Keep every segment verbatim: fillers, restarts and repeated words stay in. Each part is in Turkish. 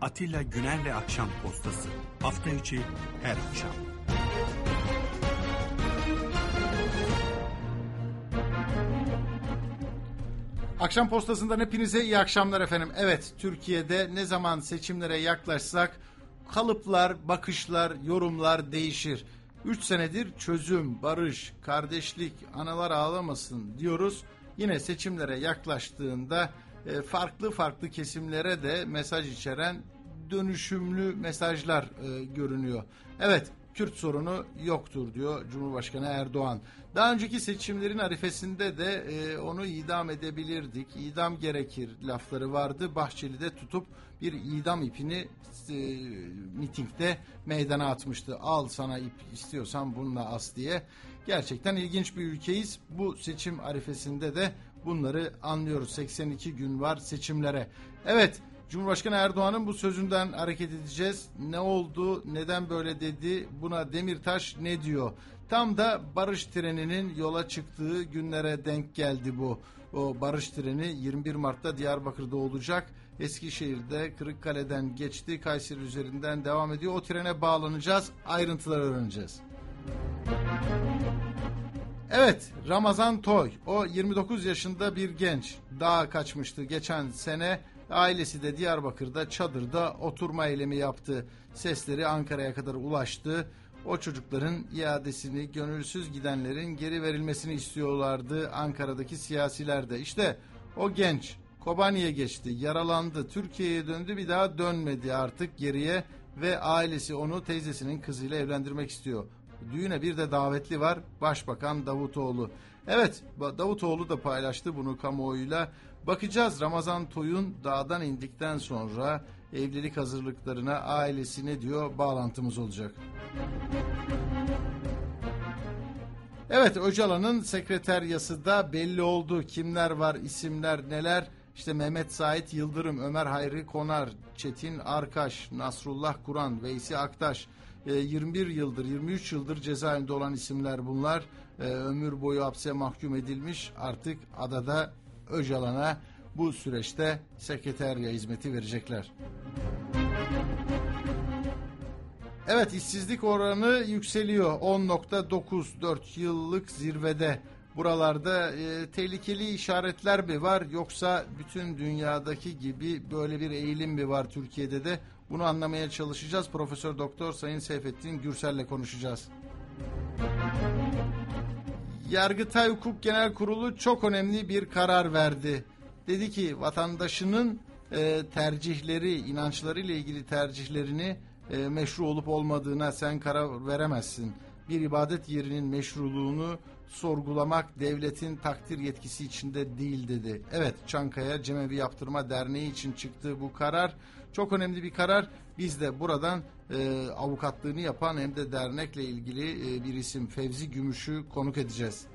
Atilla Güner'le Akşam Postası. Hafta içi her akşam. Akşam Postası'ndan hepinize iyi akşamlar efendim. Evet, Türkiye'de ne zaman seçimlere yaklaşsak kalıplar, bakışlar, yorumlar değişir. Üç senedir çözüm, barış, kardeşlik, analar ağlamasın diyoruz. Yine seçimlere yaklaştığında e, farklı farklı kesimlere de mesaj içeren dönüşümlü mesajlar e, görünüyor. Evet, Kürt sorunu yoktur diyor Cumhurbaşkanı Erdoğan. Daha önceki seçimlerin arifesinde de e, onu idam edebilirdik. İdam gerekir lafları vardı. Bahçeli de tutup bir idam ipini e, mitingde meydana atmıştı. Al sana ip, istiyorsan bununla as diye. Gerçekten ilginç bir ülkeyiz. Bu seçim arifesinde de bunları anlıyoruz. seksen iki gün var seçimlere. Evet, Cumhurbaşkanı Erdoğan'ın bu sözünden hareket edeceğiz. Ne oldu, neden böyle dedi, buna Demirtaş ne diyor? Tam da barış treninin yola çıktığı günlere denk geldi bu. O barış treni yirmi bir Mart'ta Diyarbakır'da olacak. Eskişehir'de Kırıkkale'den geçti, Kayseri üzerinden devam ediyor. O trene bağlanacağız, ayrıntıları öğreneceğiz. Evet, Ramazan Toy, o yirmi dokuz yaşında bir genç, dağa kaçmıştı geçen sene. Ailesi de Diyarbakır'da çadırda oturma eylemi yaptı. Sesleri Ankara'ya kadar ulaştı. O çocukların iadesini, gönülsüz gidenlerin geri verilmesini istiyorlardı Ankara'daki siyasiler de. İşte o genç Kobani'ye geçti, yaralandı, Türkiye'ye döndü, bir daha dönmedi artık geriye ve ailesi onu teyzesinin kızıyla evlendirmek istiyor. Düğüne bir de davetli var, Başbakan Davutoğlu. Evet, Davutoğlu da paylaştı bunu kamuoyuyla. Bakacağız Ramazan Toy'un dağdan indikten sonra evlilik hazırlıklarına ailesi ne diyor, bağlantımız olacak. Evet, Öcalan'ın sekreteryası da belli oldu. Kimler var, isimler neler? İşte Mehmet Sait Yıldırım, Ömer Hayri Konar, Çetin Arkaş, Nasrullah Kur'an, Veysi Aktaş. yirmi bir yıldır, yirmi üç yıldır cezaevinde olan isimler bunlar. Ömür boyu hapse mahkum edilmiş. Artık adada Öcalan'a bu süreçte sekreterya hizmeti verecekler. Evet, işsizlik oranı yükseliyor. on nokta dokuz, dört yıllık zirvede. Buralarda e, tehlikeli işaretler mi var, yoksa bütün dünyadaki gibi böyle bir eğilim mi var Türkiye'de de? Bunu anlamaya çalışacağız. Profesör Doktor Sayın Seyfettin Gürsel'le konuşacağız. Yargıtay Hukuk Genel Kurulu çok önemli bir karar verdi. Dedi ki vatandaşının e, tercihleri, inançlarıyla ilgili tercihlerini e, meşru olup olmadığına sen karar veremezsin. Bir ibadet yerinin meşruluğunu sorgulamak devletin takdir yetkisi içinde değil dedi. Evet, Çankaya Cemevi Yaptırma Derneği için çıktığı bu karar çok önemli bir karar. Biz de buradan e, avukatlığını yapan hem de dernekle ilgili e, bir isim Fevzi Gümüş'ü konuk edeceğiz.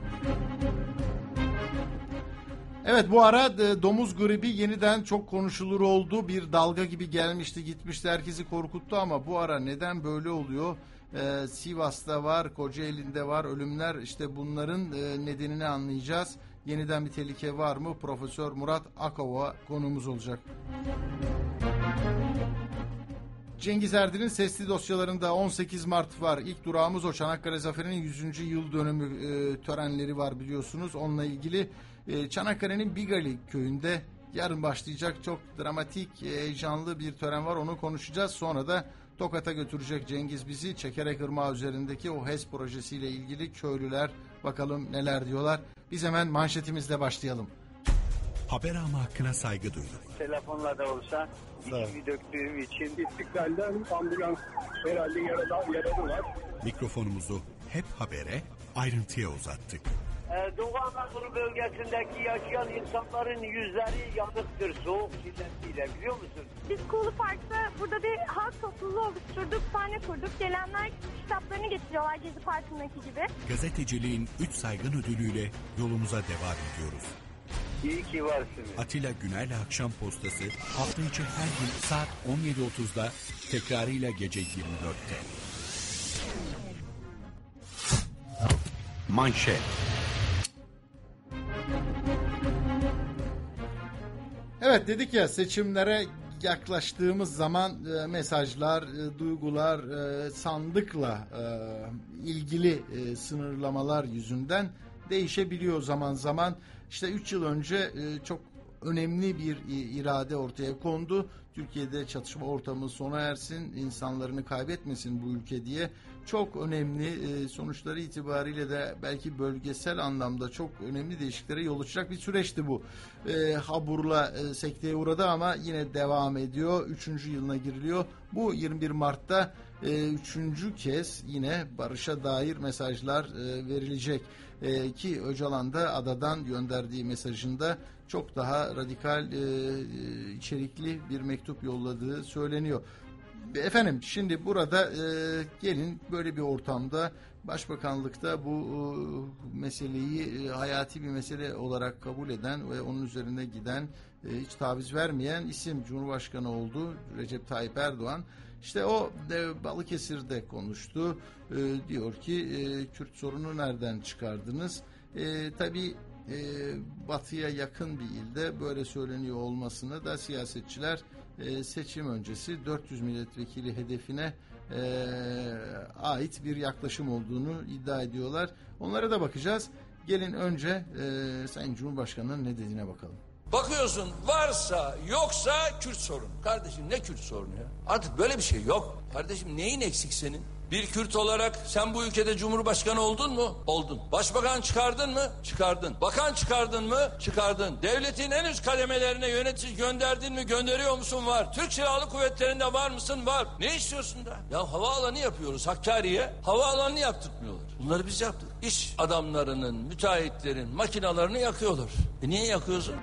Evet, bu ara e, domuz gribi yeniden çok konuşulur oldu. Bir dalga gibi gelmişti, gitmişti, herkesi korkuttu ama bu ara neden böyle oluyor? Ee, Sivas'ta var, Kocaeli'nde var ölümler. İşte bunların e, nedenini anlayacağız. Yeniden bir tehlike var mı? Profesör Murat Akova konuğumuz olacak. Cengiz Erdir'in sesli dosyalarında on sekiz Mart var. İlk durağımız o. Çanakkale Zaferi'nin yüzüncü yıl dönümü e, törenleri var biliyorsunuz. Onunla ilgili e, Çanakkale'nin Bigali köyünde yarın başlayacak çok dramatik, heyecanlı bir tören var. Onu konuşacağız. Sonra da Tokat'a götürecek Cengiz bizi. Çekerek Irmağı üzerindeki o HES projesiyle ilgili köylüler bakalım neler diyorlar. Biz hemen manşetimizle başlayalım. Haber ama hakkına saygı duyulur. Telefonla da olsa içimi döktüğüm için. İstiklal'den ambulans herhalde yaralı, yaralı var. Mikrofonumuzu hep habere, ayrıntıya uzattık. Ee, Doğu Anadolu bölgesindeki yaşayan insanların yüzleri yanıktır soğuk şiddetiyle, biliyor musun? Biz Kuğulu Park'ta burada bir halk topluluğu oluşturduk, sahne kurduk. Gelenler kitaplarını getiriyorlar Gezi Parkı'ndaki gibi. Gazeteciliğin üç saygın ödülüyle yolumuza devam ediyoruz. İyi ki varsınız. Atilla Güner'le Akşam Postası hafta içi her gün saat on yedi otuzda, tekrarıyla gece yirmi dörtte. Manşet. Evet, dedik ya seçimlere yaklaştığımız zaman e, mesajlar, e, duygular e, sandıkla e, ilgili e, sınırlamalar yüzünden değişebiliyor zaman zaman. İşte üç yıl önce e, çok önemli bir irade ortaya kondu. Türkiye'de çatışma ortamı sona ersin, insanlarını kaybetmesin bu ülke diye. Çok önemli, sonuçları itibariyle de belki bölgesel anlamda çok önemli değişikliklere yol açacak bir süreçti bu. E, Habur'la e, sekteye uğradı ama yine devam ediyor. Üçüncü yılına giriliyor. Bu yirmi bir Mart'ta e, üçüncü kez yine barışa dair mesajlar e, verilecek. E, ki Öcalan da adadan gönderdiği mesajında çok daha radikal e, içerikli bir mektup yolladığı söyleniyor. Efendim şimdi burada e, gelin böyle bir ortamda Başbakanlıkta bu e, meseleyi e, hayati bir mesele olarak kabul eden ve onun üzerine giden, e, hiç taviz vermeyen isim Cumhurbaşkanı oldu, Recep Tayyip Erdoğan. İşte o e, Balıkesir'de konuştu. E, diyor ki e, Kürt sorunu nereden çıkardınız? E, tabii e, batıya yakın bir ilde böyle söyleniyor olmasını da siyasetçiler e, seçim öncesi dört yüz milletvekili hedefine e, ait bir yaklaşım olduğunu iddia ediyorlar. Onlara da bakacağız. Gelin önce e, Sayın Cumhurbaşkanı'nın ne dediğine bakalım. Bakıyorsun varsa yoksa Kürt sorunu. Kardeşim ne Kürt sorunu ya? Artık böyle bir şey yok. Kardeşim neyin eksik senin? Bir Kürt olarak sen bu ülkede Cumhurbaşkanı oldun mu? Oldun. Başbakan çıkardın mı? Çıkardın. Bakan çıkardın mı? Çıkardın. Devletin en üst kademelerine yönetici gönderdin mi? Gönderiyor musun? Var. Türk Silahlı Kuvvetleri'nde var mısın? Var. Ne istiyorsun da? Ya havaalanı yapıyoruz Hakkari'ye. Havaalanını yaptırmıyorlar. Bunları biz yaptık. İş adamlarının, müteahhitlerin makinalarını yakıyorlar. E niye yakıyorsun?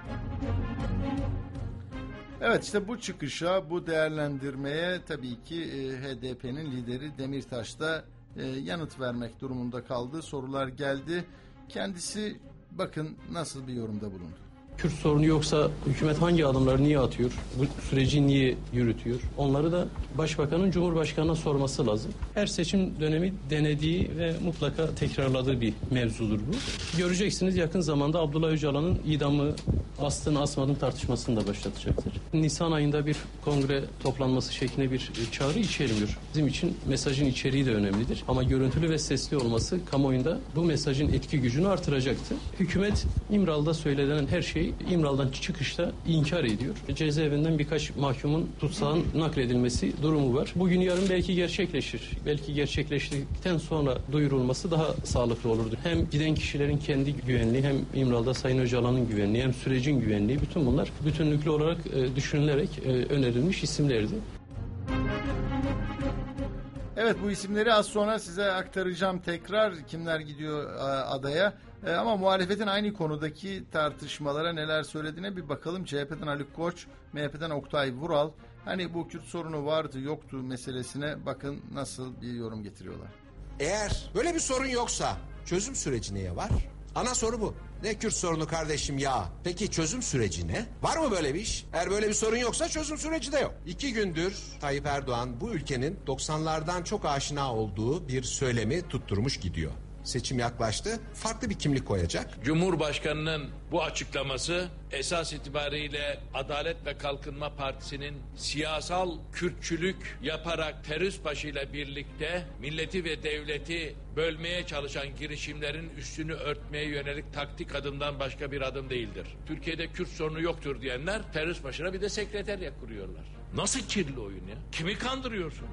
Evet, işte bu çıkışa, bu değerlendirmeye tabii ki e, H D P'nin lideri Demirtaş da e, yanıt vermek durumunda kaldı. Sorular geldi. Kendisi bakın nasıl bir yorumda bulundu. Kürt sorunu yoksa hükümet hangi adımları niye atıyor? Bu süreci niye yürütüyor? Onları da Başbakanın Cumhurbaşkanı'na sorması lazım. Her seçim dönemi denediği ve mutlaka tekrarladığı bir mevzudur bu. Göreceksiniz yakın zamanda Abdullah Öcalan'ın idamı astığını asmadığını tartışmasını da başlatacaktır. Nisan ayında bir kongre toplanması şeklinde bir çağrı içermiyor. Bizim için mesajın içeriği de önemlidir. Ama görüntülü ve sesli olması kamuoyunda bu mesajın etki gücünü artıracaktır. Hükümet İmralı'da söylenen her şeyi İmralı'dan çıkışta inkar ediyor. Cezaevinden birkaç mahkumun tutsağın nakledilmesi durumu var. Bugün yarın belki gerçekleşir. Belki gerçekleştikten sonra duyurulması daha sağlıklı olurdu. Hem giden kişilerin kendi güvenliği, hem İmralı'da Sayın Öcalan'ın güvenliği, hem sürecin güvenliği, bütün bunlar bütünlüklü olarak e, düşünülerek e, önerilmiş isimlerdi. Evet, bu isimleri az sonra size aktaracağım tekrar kimler gidiyor adaya. E, ama muhalefetin aynı konudaki tartışmalara neler söylediğine bir bakalım. C H P'den Ali Koç, M H P'den Oktay Vural. Hani bu Kürt sorunu vardı yoktu meselesine bakın nasıl bir yorum getiriyorlar. Eğer böyle bir sorun yoksa çözüm süreci neye var? Ana soru bu. Ne Kürt sorunu kardeşim ya? Peki çözüm süreci ne? Var mı böyle bir iş? Eğer böyle bir sorun yoksa çözüm süreci de yok. İki gündür Tayyip Erdoğan bu ülkenin doksanlardan çok aşina olduğu bir söylemi tutturmuş gidiyor. Seçim yaklaştı, farklı bir kimlik koyacak. Cumhurbaşkanının bu açıklaması esas itibariyle Adalet ve Kalkınma Partisi'nin siyasal Kürtçülük yaparak terörist başıyla birlikte milleti ve devleti bölmeye çalışan girişimlerin üstünü örtmeye yönelik taktik adımdan başka bir adım değildir. Türkiye'de Kürt sorunu yoktur diyenler terörist başına bir de sekreterya kuruyorlar. Nasıl kirli oyun ya? Kimi kandırıyorsunuz?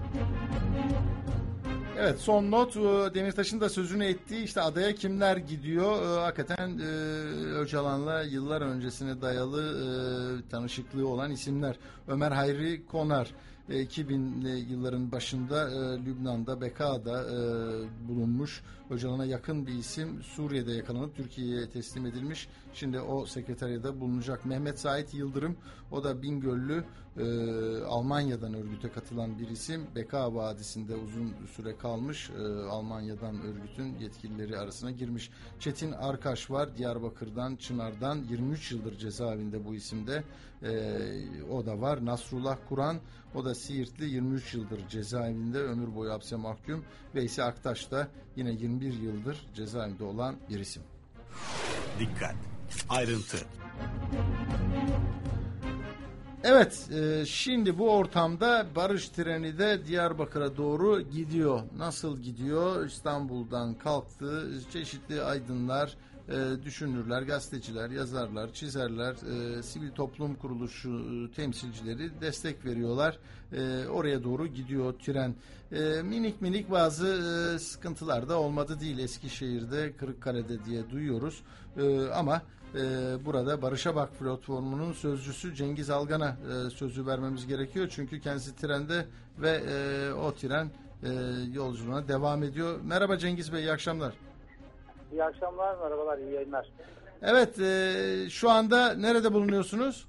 Evet, son not Demirtaş'ın da sözünü ettiği işte adaya kimler gidiyor? Hakikaten e, Öcalan'la yıllar öncesine dayalı e, tanışıklığı olan isimler. Ömer Hayri Konar e, iki binli yılların başında e, Lübnan'da Beka'da e, bulunmuş. Öcalan'a yakın bir isim, Suriye'de yakalanıp Türkiye'ye teslim edilmiş. Şimdi o sekreteriyada bulunacak. Mehmet Sait Yıldırım, o da Bingöllü, e, Almanya'dan örgüte katılan bir isim. Beka Vadisi'nde uzun süre kalmış. E, Almanya'dan örgütün yetkilileri arasına girmiş. Çetin Arkaş var, Diyarbakır'dan, Çınar'dan, yirmi üç yıldır cezaevinde bu isimde. E, o da var. Nasrullah Kur'an, o da Siirtli, yirmi üç yıldır cezaevinde, ömür boyu hapse mahkum. Veysi Aktaş da yine yirmi bir yıldır cezaevinde olan bir isim. Dikkat! Ayrıntı. Evet, e, şimdi bu ortamda barış treni de Diyarbakır'a doğru gidiyor. Nasıl gidiyor? İstanbul'dan kalktı. Çeşitli aydınlar, e, düşünürler, gazeteciler, yazarlar, çizerler, e, sivil toplum kuruluşu e, temsilcileri destek veriyorlar. E, oraya doğru gidiyor tren. E, minik minik bazı e, sıkıntılar da olmadı değil. Eskişehir'de, Kırıkkale'de diye duyuyoruz. E, ama Ee, burada Barış'a Bak platformunun sözcüsü Cengiz Algan'a e, sözü vermemiz gerekiyor. Çünkü kendisi trende ve e, o tren e, yolculuğuna devam ediyor. Merhaba Cengiz Bey, iyi akşamlar. İyi akşamlar, merhabalar, iyi yayınlar. Evet, e, şu anda nerede bulunuyorsunuz?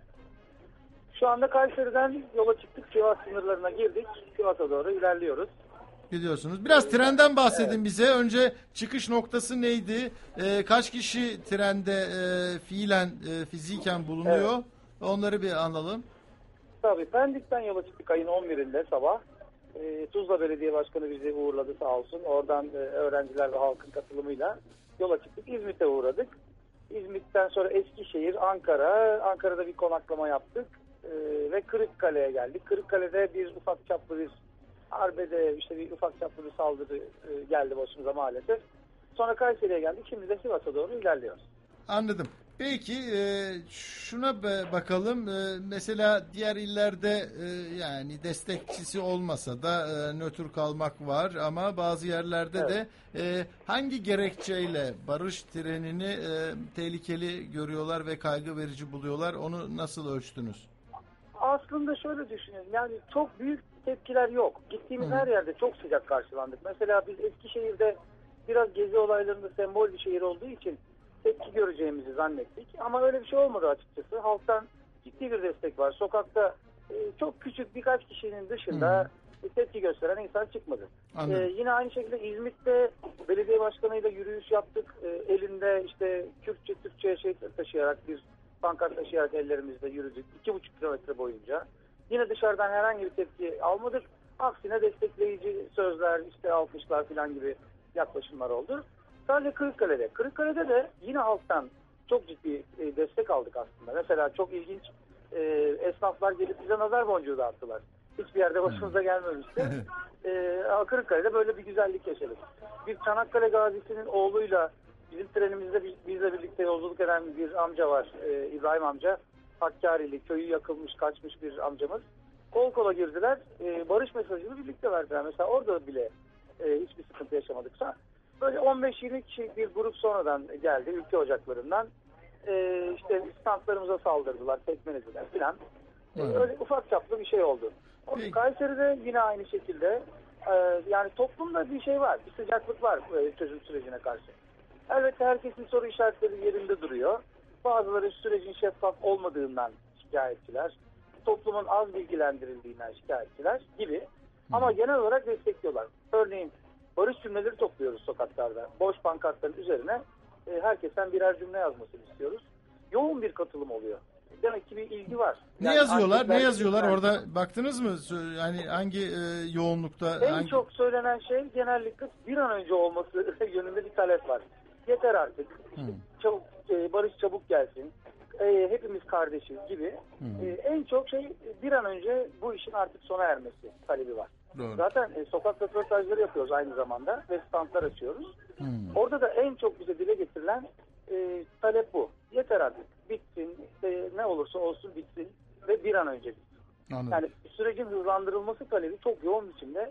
Şu anda Kayseri'den yola çıktık, Sivas sınırlarına girdik. Sivas'a doğru ilerliyoruz. Gidiyorsunuz. Biraz trenden bahsedin evet. bize. Önce çıkış noktası neydi? E, kaç kişi trende e, fiilen, e, fiziken bulunuyor? Evet. Onları bir anlalım. Tabii, Pendik'ten yola çıktık ayın on birinde sabah. E, Tuzla Belediye Başkanı bizi uğurladı sağ olsun. Oradan e, öğrenciler ve halkın katılımıyla yola çıktık. İzmit'e uğradık. İzmit'ten sonra Eskişehir, Ankara. Ankara'da bir konaklama yaptık. E, ve Kırıkkale'ye geldik. Kırıkkale'de bir ufak çaplı bir Arbe'de işte bir ufak çaplı bir saldırı e, geldi başımıza maalesef. Sonra Kayseri'ye geldik. Şimdi de Sivas'a doğru ilerliyoruz. Anladım. Peki e, şuna bakalım. E, mesela diğer illerde e, yani destekçisi olmasa da e, nötr kalmak var ama bazı yerlerde evet. de e, hangi gerekçeyle barış trenini e, tehlikeli görüyorlar ve kaygı verici buluyorlar? Onu nasıl ölçtünüz? Aslında şöyle düşünün. Yani çok büyük tepkiler yok. Gittiğimiz Hı. her yerde çok sıcak karşılandık. Mesela biz Eskişehir'de biraz gezi olaylarında sembol bir şehir olduğu için tepki göreceğimizi zannettik. Ama öyle bir şey olmadı açıkçası. Halktan ciddi bir destek var. Sokakta e, çok küçük birkaç kişinin dışında e, tepki gösteren insan çıkmadı. E, yine aynı şekilde İzmit'te belediye başkanıyla yürüyüş yaptık. E, elinde işte Kürtçe, Türkçe şey taşıyarak bir pankart taşıyarak ellerimizde yürüdük. iki buçuk kilometre boyunca. Yine dışarıdan herhangi bir tepki almadık. Aksine destekleyici sözler, işte alkışlar falan gibi yaklaşımlar oldu. Sadece Kırıkkale'de. Kırıkkale'de de yine halktan çok ciddi e, destek aldık aslında. Mesela çok ilginç e, esnaflar gelip bize nazar boncuğu dağıttılar. Hiçbir yerde başımıza gelmemişti. E, Kırıkkale'de böyle bir güzellik yaşadık. Bir Çanakkale gazisinin oğluyla bizim trenimizde bizle birlikte yolculuk eden bir amca var. E, İbrahim amca. Hakkari'li, köyü yakılmış, kaçmış bir amcamız. Kol kola girdiler. E, barış mesajını birlikte verdiler. Mesela orada bile e, hiçbir sıkıntı yaşamadıksa. Böyle on beş yirmi kişi bir grup sonradan geldi ülke ocaklarından. E, işte standlarımıza saldırdılar, tekmelediler filan. E, öyle ufak çaplı bir şey oldu. Peki. Kayseri'de yine aynı şekilde e, yani toplumda bir şey var, bir sıcaklık var e, çözüm sürecine karşı. Elbette herkesin soru işaretleri yerinde duruyor. Bazıları sürecin şeffaf olmadığından şikayetçiler, toplumun az bilgilendirildiğinden şikayetçiler gibi. Ama genel olarak destekliyorlar. Örneğin barış cümleleri topluyoruz sokaklarda. Boş pankartların üzerine e, herkesten birer cümle yazmasını istiyoruz. Yoğun bir katılım oluyor. Demek ki bir ilgi var. Ne yani yazıyorlar? Ne yazıyorlar? Yani, orada baktınız mı? Yani hangi e, yoğunlukta? En hangi... çok söylenen şey genellikle bir an önce olması yönünde bir talep var. Yeter artık. İşte çabuk, e, barış çabuk gelsin. E, hepimiz kardeşiz gibi. E, en çok şey bir an önce bu işin artık sona ermesi talebi var. Doğru. Zaten e, sokak röportajları yapıyoruz aynı zamanda ve standlar açıyoruz. Hmm. Orada da en çok bize dile getirilen e, talep bu. Yeter artık. Bitsin. E, ne olursa olsun bitsin ve bir an önce bitsin. Anladım. Yani sürecin hızlandırılması talebi çok yoğun biçimde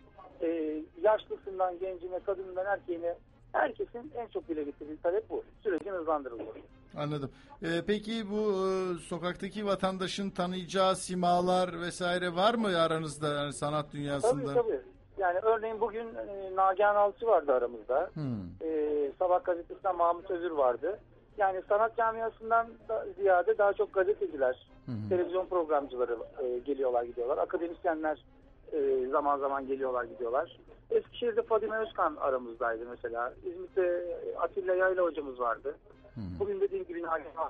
e, yaşlısından gencine, kadından erkeğine herkesin en çok dile getirdiği talep bu. Sürecin hızlandırılması. Anladım. Ee, peki bu e, sokaktaki vatandaşın tanıyacağı simalar vesaire var mı aranızda yani sanat dünyasında? Tabii tabii. Yani örneğin bugün e, Nagihan Alçı vardı aramızda. Hmm. E, Sabah gazetesinden Mahmut Özür vardı. Yani sanat camiasından da ziyade daha çok gazeteciler, hmm. televizyon programcıları e, geliyorlar gidiyorlar. Akademisyenler e, zaman zaman geliyorlar gidiyorlar. Eskişehir'de Fadime Özkan aramızdaydı mesela. İzmit'te Atilla Yayla hocamız vardı. Hmm. Bugün dediğim gibi Nagihan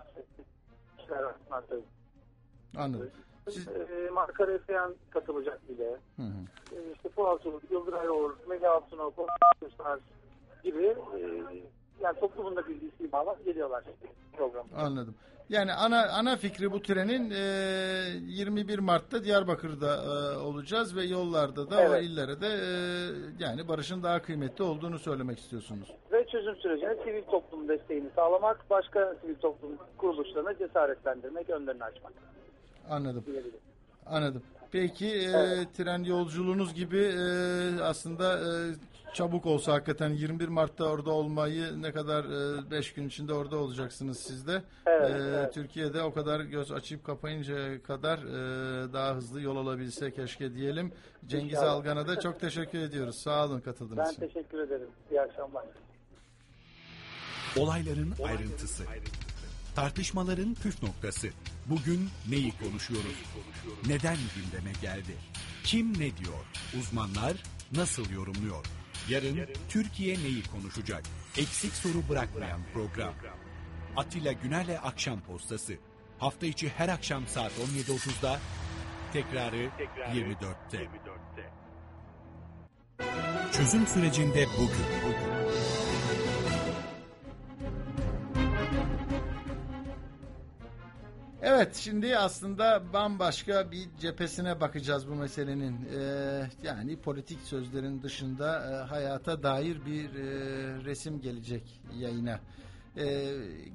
Alçı. Anladım. Siz... E, Marka Reseyan katılacak bile. Hı hı. E, işte Fuat Ulu, Yıldıray Oğur, Melih Altunov, gibi e, yani toplumun da bildiği simalar geliyorlar programda. Anladım. Yani ana ana fikri bu trenin e, yirmi bir Mart'ta Diyarbakır'da e, olacağız ve yollarda da Evet. o illere de e, yani barışın daha kıymetli olduğunu söylemek istiyorsunuz. Ve çözüm sürecine sivil toplum desteğini sağlamak, başka sivil toplum kuruluşlarına cesaretlendirmek, önlerini açmak. Anladım. diyebilirim. Anladım. Peki e, Evet. tren yolculuğunuz gibi e, aslında e, çabuk olsa hakikaten yirmi bir Mart'ta orada olmayı ne kadar beş gün içinde orada olacaksınız siz de. Evet, E, evet. Türkiye'de o kadar göz açıp kapayıncaya kadar e, daha hızlı yol alabilse keşke diyelim. Cengiz İnşallah. Algan'a da çok teşekkür ediyoruz. Sağ olun katıldığınız Ben için. teşekkür ederim. İyi akşamlar. Olayların ayrıntısı. Tartışmaların püf noktası. Bugün neyi konuşuyoruz? Neden gündeme geldi? Kim ne diyor? Uzmanlar nasıl yorumluyor? Yarın Türkiye neyi konuşacak? Eksik soru bırakmayan program. Atilla Güner'le Akşam Postası. Hafta içi her akşam saat on yedi otuzda, tekrarı yirmi dörtte. Çözüm sürecinde bugün. Evet, şimdi aslında bambaşka bir cephesine bakacağız bu meselenin. Ee, yani politik sözlerin dışında e, hayata dair bir e, resim gelecek yayına. Ee,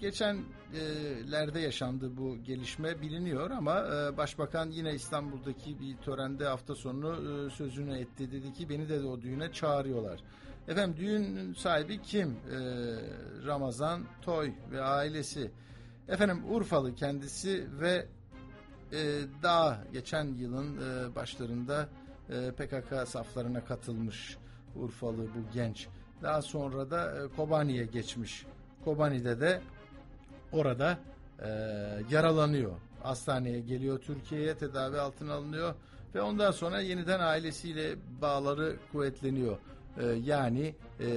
geçenlerde yaşandı bu gelişme biliniyor ama e, Başbakan yine İstanbul'daki bir törende hafta sonu e, sözünü etti. Dedi ki beni de o düğüne çağırıyorlar. Efendim düğün sahibi kim? Ee, Ramazan Toy ve ailesi. Efendim Urfalı kendisi ve e, daha geçen yılın e, başlarında e, P K K saflarına katılmış Urfalı bu genç. Daha sonra da e, Kobani'ye geçmiş. Kobani'de de orada e, yaralanıyor. Hastaneye geliyor, Türkiye'ye tedavi altına alınıyor ve ondan sonra yeniden ailesiyle bağları kuvvetleniyor. E, yani e,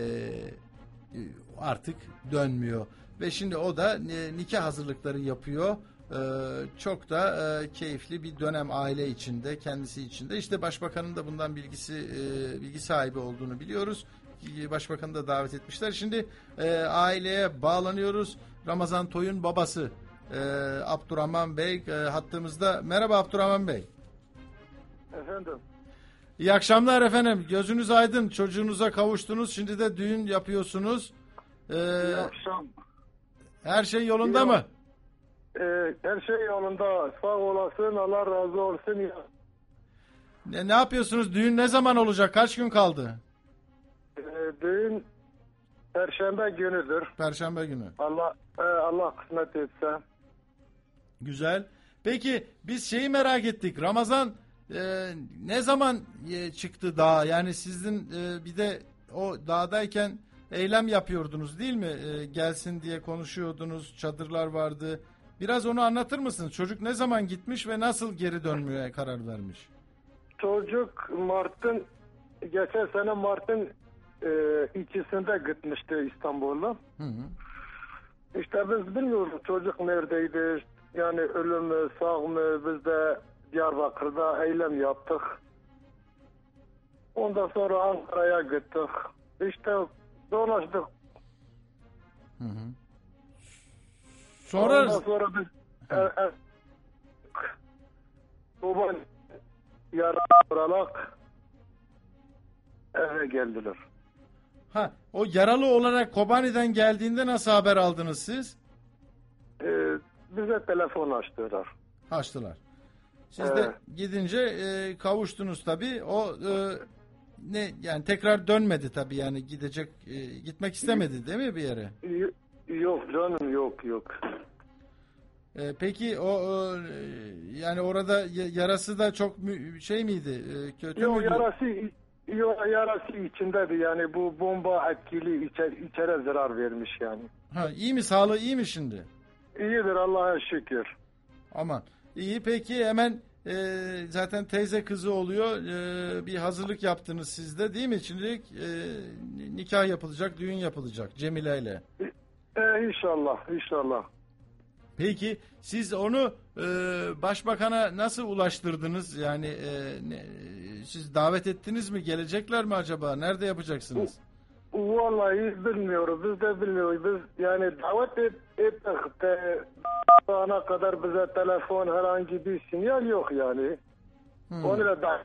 artık dönmüyor. Ve şimdi o da e, nikah hazırlıkları yapıyor. E, çok da e, keyifli bir dönem aile içinde, kendisi içinde. İşte Başbakanın da bundan bilgisi e, bilgi sahibi olduğunu biliyoruz. Başbakanı da davet etmişler. Şimdi e, aileye bağlanıyoruz. Ramazan Toy'un babası e, Abdurrahman Bey e, hattımızda. Merhaba Abdurrahman Bey. Efendim. İyi akşamlar efendim. Gözünüz aydın. Çocuğunuza kavuştunuz. Şimdi de düğün yapıyorsunuz. E, İyi akşam. Her şey yolunda İyi, mı? E, her şey yolunda. Sağ olasın. Allah razı olsun ya. Ne, ne yapıyorsunuz? Düğün ne zaman olacak? Kaç gün kaldı? E, düğün Perşembe günüdür. Perşembe günü. Allah e, Allah kısmet etse. Güzel. Peki biz şeyi merak ettik. Ramazan e, ne zaman e, çıktı dağa? Yani sizin e, bir de o dağdayken eylem yapıyordunuz değil mi? E, gelsin diye konuşuyordunuz. Çadırlar vardı. Biraz onu anlatır mısınız? Çocuk ne zaman gitmiş ve nasıl geri dönmeye karar vermiş? Çocuk Mart'ın geçen sene Mart'ın e, ikisinde gitmişti İstanbul'a. Hı hı. İşte biz bilmiyoruz çocuk neredeydi. Yani ölüm mü sağ mı, biz de Diyarbakır'da eylem yaptık. Ondan sonra Ankara'ya gittik. İşte dolaştık. Hı hı. Sonra Ondan sonra biz e, e, baban yara olarak eve geldiler. ha o yaralı olarak Kobani'den geldiğinde nasıl haber aldınız siz? E, bize telefon açtılar. Açtılar. Siz Evet. de gidince e, kavuştunuz tabii. O e, ne yani tekrar dönmedi tabii yani gidecek e, gitmek istemedi değil mi bir yere? Y- Yok canım yok yok. E, peki o e, yani orada y- yarası da çok mü- şey miydi? E, kötü Yok müydü? yarası yok yarası içindeydi yani bu bomba etkili içe, içeri zarar vermiş yani. Ha, iyi mi? Sağlığı iyi mi şimdi? İyidir Allah'a şükür. Aman. İyi peki hemen e, zaten teyze kızı oluyor. E, bir hazırlık yaptınız siz de değil mi? Şimdi e, nikah yapılacak, düğün yapılacak Cemile ile. E, inşallah inşallah. Peki siz onu e, başbakana nasıl ulaştırdınız? Yani e, ne, siz davet ettiniz mi? Gelecekler mi acaba? Nerede yapacaksınız? Vallahi bilmiyoruz. Biz de bilmiyoruz. Biz yani davet et, ettik de ana kadar bize telefon herhangi bir sinyal yok yani. Hmm. Onunla da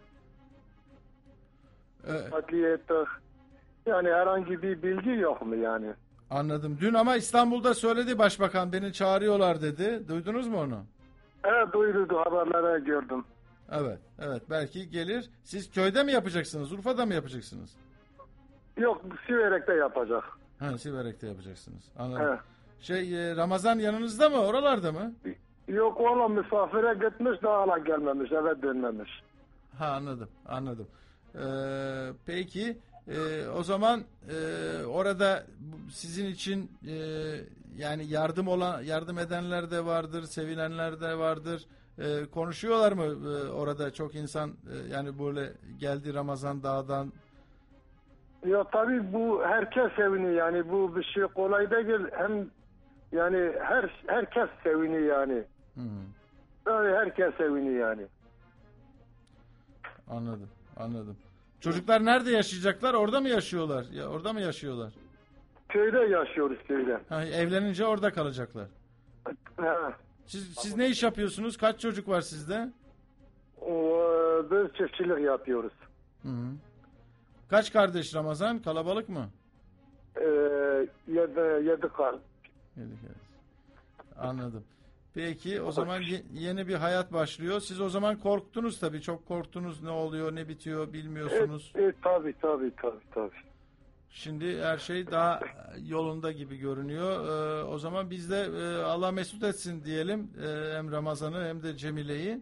Evet. ettik. Yani herhangi bir bilgi yok mu yani? Anladım. Dün ama İstanbul'da söyledi başbakan, beni çağırıyorlar dedi. Duydunuz mu onu? Evet, duydum, haberlere gördüm. Evet, evet. Belki gelir. Siz köyde mi yapacaksınız? Urfa'da mı yapacaksınız? Yok, Siverek'te yapacak. Ha, Siverek'te yapacaksınız. Anladım. Evet. Şey, e, Ramazan yanınızda mı? Oralarda mı? Yok oğlum, misafire gitmiş daha hala gelmemiş, eve dönmemiş. Ha, anladım, anladım. Ee, peki, e, o zaman e, orada bu- sizin için e, yani yardım olan, yardım edenler de vardır, sevilenler de vardır. E, konuşuyorlar mı e, orada çok insan e, yani böyle geldi Ramazan dağdan? Ya tabii bu herkes seviniyor yani, bu bir şey kolay değil, hem yani her herkes seviniyor yani. Hı. Yani herkes seviniyor yani. Anladım, anladım. Çocuklar nerede yaşayacaklar? Orada mı yaşıyorlar? Ya orada mı yaşıyorlar? Köyde yaşıyoruz, köyde. Ha, evlenince orada kalacaklar. Ha. Siz siz ne iş yapıyorsunuz? Kaç çocuk var sizde? O, biz çiftçilik yapıyoruz. Hı hı. Kaç kardeş Ramazan? Kalabalık mı? Ee, yedi, yedi kal. Yedi kardeş. Anladım. Peki o zaman ye- yeni bir hayat başlıyor. Siz o zaman korktunuz tabii. Çok korktunuz. Ne oluyor, ne bitiyor bilmiyorsunuz. E, e, tabii tabii tabii tabii. Şimdi her şey daha yolunda gibi görünüyor. Ee, o zaman biz de e, Allah mesut etsin diyelim. Ee, hem Ramazan'ı hem de Cemile'yi.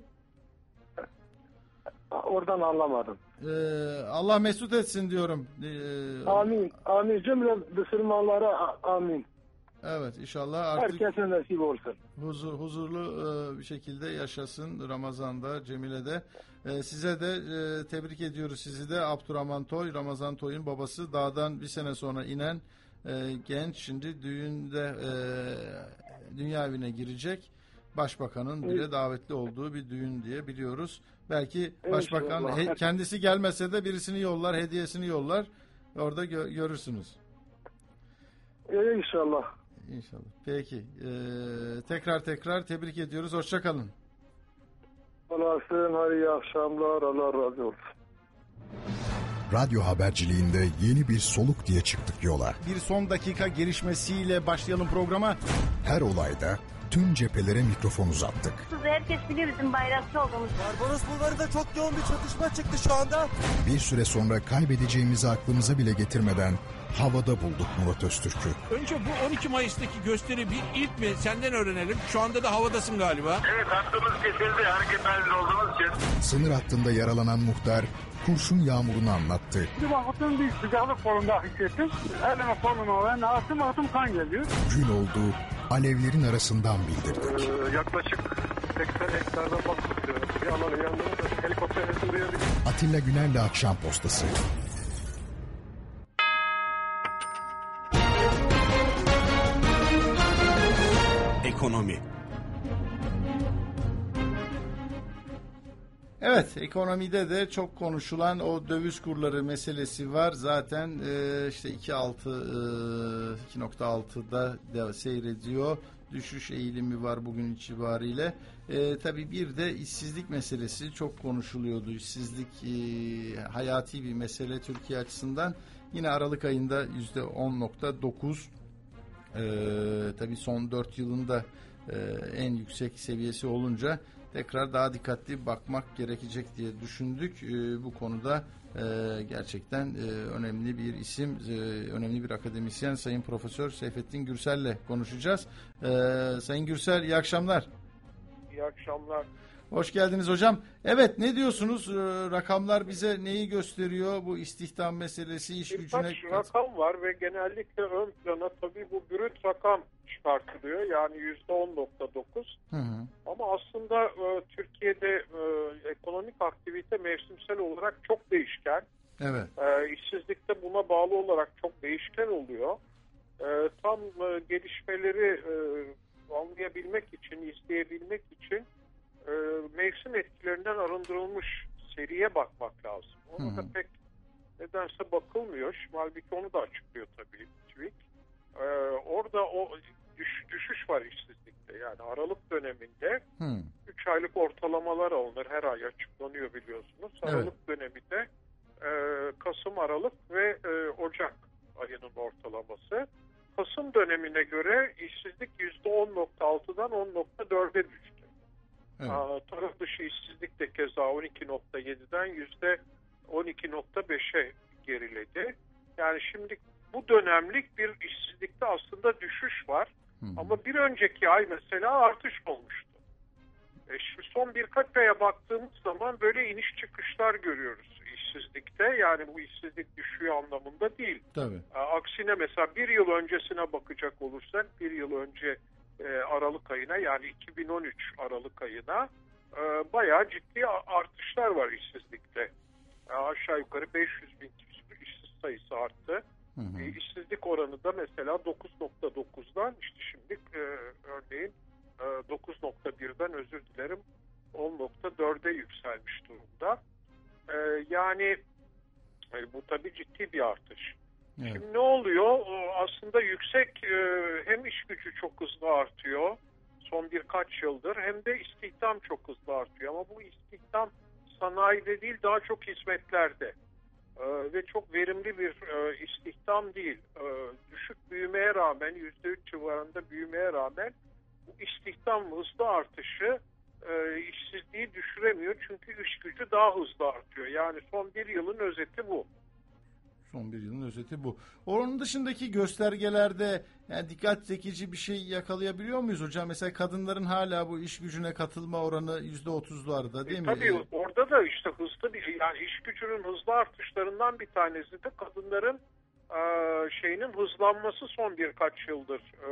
Oradan anlamadım. Ee, Allah mesut etsin diyorum. Ee, Amin. Amin. Cümle Müslümanlara a- amin. Evet, inşallah artık Herkese nasip olsun. huzur, huzurlu e, bir şekilde yaşasın Ramazan'da, Cemile'de. E, size de e, tebrik ediyoruz sizi de. Abdurrahman Toy, Ramazan Toy'un babası, dağdan bir sene sonra inen e, genç, şimdi düğünde e, dünya evine girecek. Başbakanın bile davetli olduğu bir düğün diye biliyoruz. Belki başbakan İnşallah. he- kendisi gelmese de birisini yollar, hediyesini yollar. Orada gö- görürsünüz. E, İnşallah. İnşallah. Peki. Ee, tekrar tekrar tebrik ediyoruz. Hoşça kalın. Olasın. Hadi iyi akşamlar. Allah razı olsun. Radyo haberciliğinde yeni bir soluk diye çıktık yola. Bir son dakika gelişmesiyle başlayalım programa. Her olayda tüm cephelere mikrofon uzattık. Herkes biliyor bizim bayrakçı olduğumuzu. Barbaros Bulvarı'nda çok yoğun bir çatışma çıktı şu anda. Bir süre sonra kaybedeceğimizi aklımıza bile getirmeden havada bulduk Murat Öztürk'ü. Önce bu on iki Mayıs'taki gösteri bir ilk mi? Senden öğrenelim. Şu anda da havadasın galiba. Evet, hattımız kesildi hareket halinde olduğumuz için. Sınır hattında yaralanan muhtar kurşun yağmurunu anlattı. Bir baktım bir sıcaklık kolumda hissettim. Elime koluma ben atım atım kan geliyor. Gün oldu, alevlerin arasından bildirdik. Ee, yaklaşık seksen hektardan bahsediyorum. Bir alanın yanında da helikopter sesi duyuyorduk. Atilla Güner'le Akşam Postası. Ekonomi. Evet, ekonomide de çok konuşulan o döviz kurları meselesi var. Zaten e, işte iki nokta altı e, iki nokta altıda da seyrediyor. Düşüş eğilimi var bugün itibariyle. E, tabii bir de işsizlik meselesi çok konuşuluyordu. İşsizlik e, hayati bir mesele Türkiye açısından. Yine Aralık ayında yüzde on nokta dokuz. Ee, tabii son dört yılında e, en yüksek seviyesi olunca tekrar daha dikkatli bakmak gerekecek diye düşündük. E, bu konuda e, gerçekten e, önemli bir isim, e, önemli bir akademisyen Sayın Profesör Seyfettin Gürsel'le konuşacağız. E, Sayın Gürsel, iyi akşamlar. İyi akşamlar. Hoş geldiniz hocam. Evet, ne diyorsunuz? Ee, rakamlar bize neyi gösteriyor? Bu istihdam meselesi, iş gücüne... Birkaç rakam var ve genellikle ön plana tabii bu brüt rakam çıkartılıyor. Yani yüzde on nokta dokuz. Ama aslında e, Türkiye'de e, ekonomik aktivite mevsimsel olarak çok değişken. Evet. E, işsizlik de buna bağlı olarak çok değişken oluyor. E, tam e, gelişmeleri e, anlayabilmek için, izleyebilmek için e, mevsim etkilerinden arındırılmış seriye bakmak lazım. Onu da pek nedense bakılmıyor. Şimdi halbuki onu da açıklıyor tabii TÜİK. Ee, orada o düş, düşüş var işsizlikte. Yani Aralık döneminde üç hmm. aylık ortalamalar alınır. Her ay açıklanıyor biliyorsunuz. Aralık evet. döneminde e, Kasım, Aralık ve e, Ocak ayının ortalaması. Kasım dönemine göre işsizlik yüzde on nokta altıdan on nokta dörde düştü. Evet. Aa, taraf dışı işsizlik de keza on iki nokta yediden yüzde on iki nokta beşe geriledi. Yani şimdi bu dönemlik bir işsizlikte aslında düşüş var. Hı. Ama bir önceki ay mesela artış olmuştu. E şimdi son birkaç aya baktığımız zaman böyle iniş çıkışlar görüyoruz işsizlikte. Yani bu işsizlik düşüyor anlamında değil. Tabii. Aksine mesela bir yıl öncesine bakacak olursak, bir yıl önce e, Aralık ayına, yani iki bin on üç Aralık ayına e, bayağı ciddi artışlar var işsizlikte. E, aşağı yukarı beş yüz bin işsiz sayısı arttı. Hı hı. E, işsizlik oranı da mesela dokuz nokta dokuzdan işte şimdi e, örneğin e, dokuz nokta birden özür dilerim on nokta dörde yükselmiş durumda. E, yani e, bu tabii ciddi bir artış. Evet. Şimdi ne oluyor? Aslında yüksek e, hem iş gücü çok hızlı artıyor son birkaç yıldır, hem de istihdam çok hızlı artıyor. Ama bu istihdam sanayide değil, daha çok hizmetlerde. Ee, ve çok verimli bir e, istihdam değil. Ee, düşük büyümeye rağmen, yüzde üç civarında büyümeye rağmen bu istihdam hızlı artışı e, işsizliği düşüremiyor. Çünkü iş gücü daha hızlı artıyor. Yani son bir yılın özeti bu. Son bir yılın özeti bu. Onun dışındaki göstergelerde yani dikkat çekici bir şey yakalayabiliyor muyuz hocam? Mesela kadınların hala bu iş gücüne katılma oranı yüzde otuzlarda değil e, mi? Tabii orada da işte hızlı bir, yani iş gücünün hızlı artışlarından bir tanesi de kadınların e, şeyinin hızlanması son birkaç yıldır e,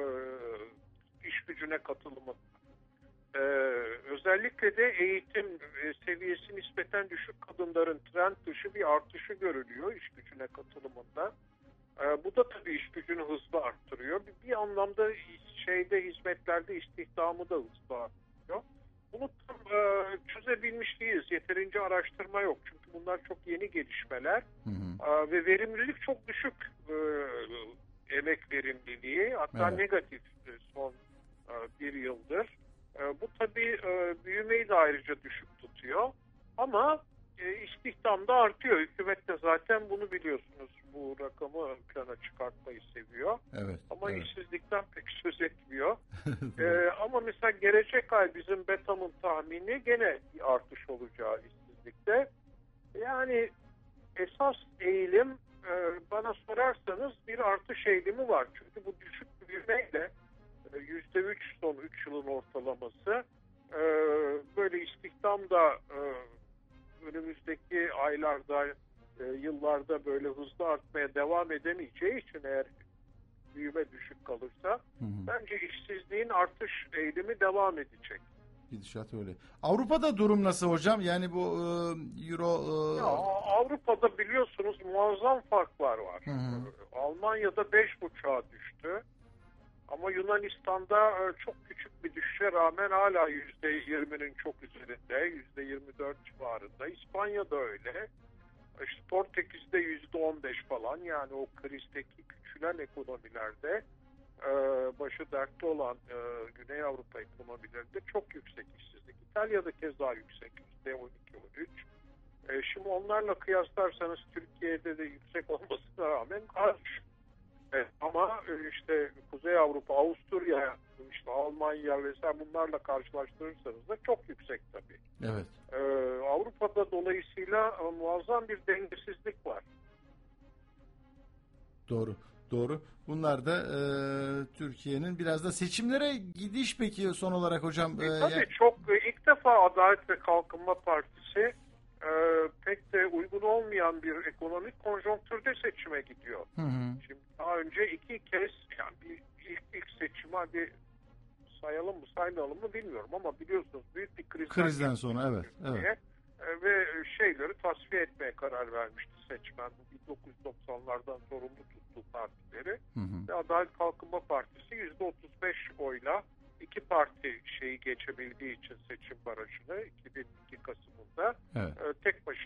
iş gücüne katılımı. Ee, özellikle de eğitim e, seviyesi nispeten düşük kadınların trend dışı bir artışı görülüyor iş gücüne katılımında. Ee, bu da tabii iş gücünü hızlı arttırıyor. Bir, bir anlamda şeyde hizmetlerde istihdamı da hızlı arttırıyor. Bunu tam e, çözebilmiş değiliz. Yeterince araştırma yok. Çünkü bunlar çok yeni gelişmeler. Hı hı. E, ve verimlilik çok düşük. E, emek verimliliği hatta evet. negatif son e, bir yıldır. Bu tabii büyümeyi de ayrıca düşük tutuyor. Ama istihdam da artıyor. Hükümet de zaten bunu biliyorsunuz. Bu rakamı ön plana çıkartmayı seviyor. Evet, ama evet. işsizlikten pek söz etmiyor. ee, ama mesela gelecek ay bizim BETAM'ın tahmini gene bir artış olacağı işsizlikte. Yani esas eğilim bana sorarsanız bir artış eğilimi var. Çünkü bu düşük büyümeyle yüzde üç son üç yılın ortalaması ee, böyle istihdam da e, önümüzdeki aylarda e, yıllarda böyle hızlı artmaya devam edemeyeceği için eğer büyüme düşük kalırsa hı hı. bence işsizliğin artış eğilimi devam edecek. Gidişat öyle. Avrupa'da durum nasıl hocam? Yani bu e, euro... E... Ya, Avrupa'da biliyorsunuz muazzam farklar var. Hı hı. Almanya'da beş buçuğa düştü. Ama Yunanistan'da çok küçük bir düşüşe rağmen hala yüzde yirminin çok üzerinde, yüzde yirmi dört civarında. İspanya'da öyle. İşte Portekiz'de yüzde on beş falan, yani o krizdeki küçülen ekonomilerde başı dertte olan Güney Avrupa ekonomilerinde çok yüksek işsizlik. İtalya'da keza yüksek, yüzde on iki on üç. Şimdi onlarla kıyaslarsanız Türkiye'de de yüksek olmasına rağmen az düşük. Evet, ama işte Kuzey Avrupa, Avusturya, işte Almanya vesaire bunlarla karşılaştırırsanız da çok yüksek tabii. Evet. Ee, Avrupa'da dolayısıyla muazzam bir dengesizlik var. Doğru, doğru. Bunlar da e, Türkiye'nin biraz da seçimlere gidiş peki son olarak hocam. E, e, tabii ya... çok ilk defa Adalet ve Kalkınma Partisi Ee, pek de uygun olmayan bir ekonomik konjonktürde seçime gidiyor. Hı hı. Şimdi daha önce iki kez yani bir ilk, ilk seçimi hadi sayalım mı saymayalım mı bilmiyorum ama biliyorsunuz büyük bir krizden, krizden sonra evet, evet. E, ve şeyleri tasfiye etmeye karar vermişti seçmen. bin dokuz yüz doksanlardan sorumlu tuttuğu partileri. Hı hı. Ve Adalet Kalkınma Partisi yüzde otuz beş oyla iki parti şeyi geçebildiği için seçim barajını iki bin iki Kasım'ında evet. e, tek başına iktidar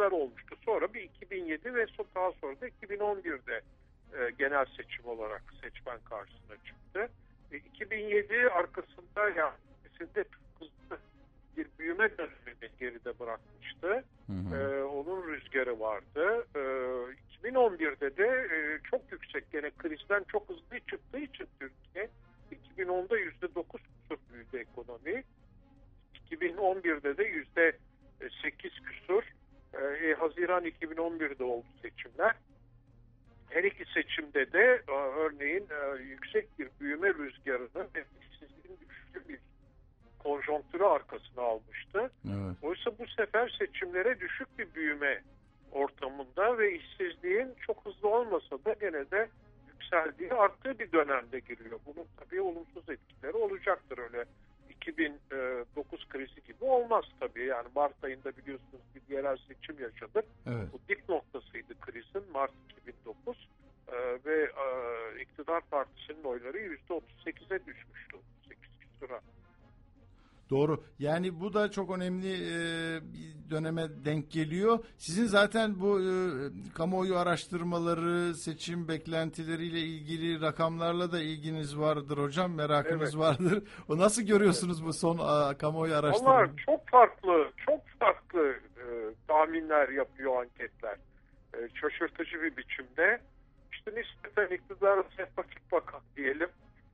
sefer olmuştu. Sonra bir iki bin yedi ve daha sonra da iki bin on birde e, genel seçim olarak seçmen karşısına çıktı. E, iki bin yedi arkasında yani çok hızlı bir büyüme dönemini geride bırakmıştı. Hı hı. E, onun rüzgarı vardı. E, iki bin on birde de e, çok yüksek, gene krizden çok hızlı çıktığı için Türkiye iki bin onda yüzde dokuz küsur büyüdü ekonomi. iki bin on birde de yüzde sekiz küsur. E, Haziran iki bin on birde oldu seçimler. Her iki seçimde de e, örneğin e, yüksek bir büyüme rüzgarını ve işsizliğin düşüşü bir konjonktürü arkasına almıştı. Evet. Oysa bu sefer seçimlere düşük bir büyüme ortamında ve işsizliğin çok hızlı olmasa da gene de yükseldiği, arttığı bir dönemde giriyor. Bunun tabii olumsuz etkileri olacaktır, öyle iki bin dokuz krizi gibi olmaz tabii. Yani Mart ayında biliyorsunuz bir yerel seçim yaşadık. Evet. Bu dip noktasıydı krizin, Mart iki bin dokuz ee, ve e, iktidar partisinin oyları yüzde otuz sekize düşmüştü. otuz sekiz küsura. Doğru. Yani bu da çok önemli e, bir döneme denk geliyor. Sizin zaten bu e, kamuoyu araştırmaları, seçim beklentileriyle ilgili rakamlarla da ilginiz vardır hocam, merakınız evet. vardır. O nasıl görüyorsunuz evet. bu son a, kamuoyu araştırmaları? Onlar çok farklı, çok farklı e, tahminler yapıyor anketler. E, şaşırtıcı bir biçimde. İşte nispeten iktidara sempatik bakan diyelim.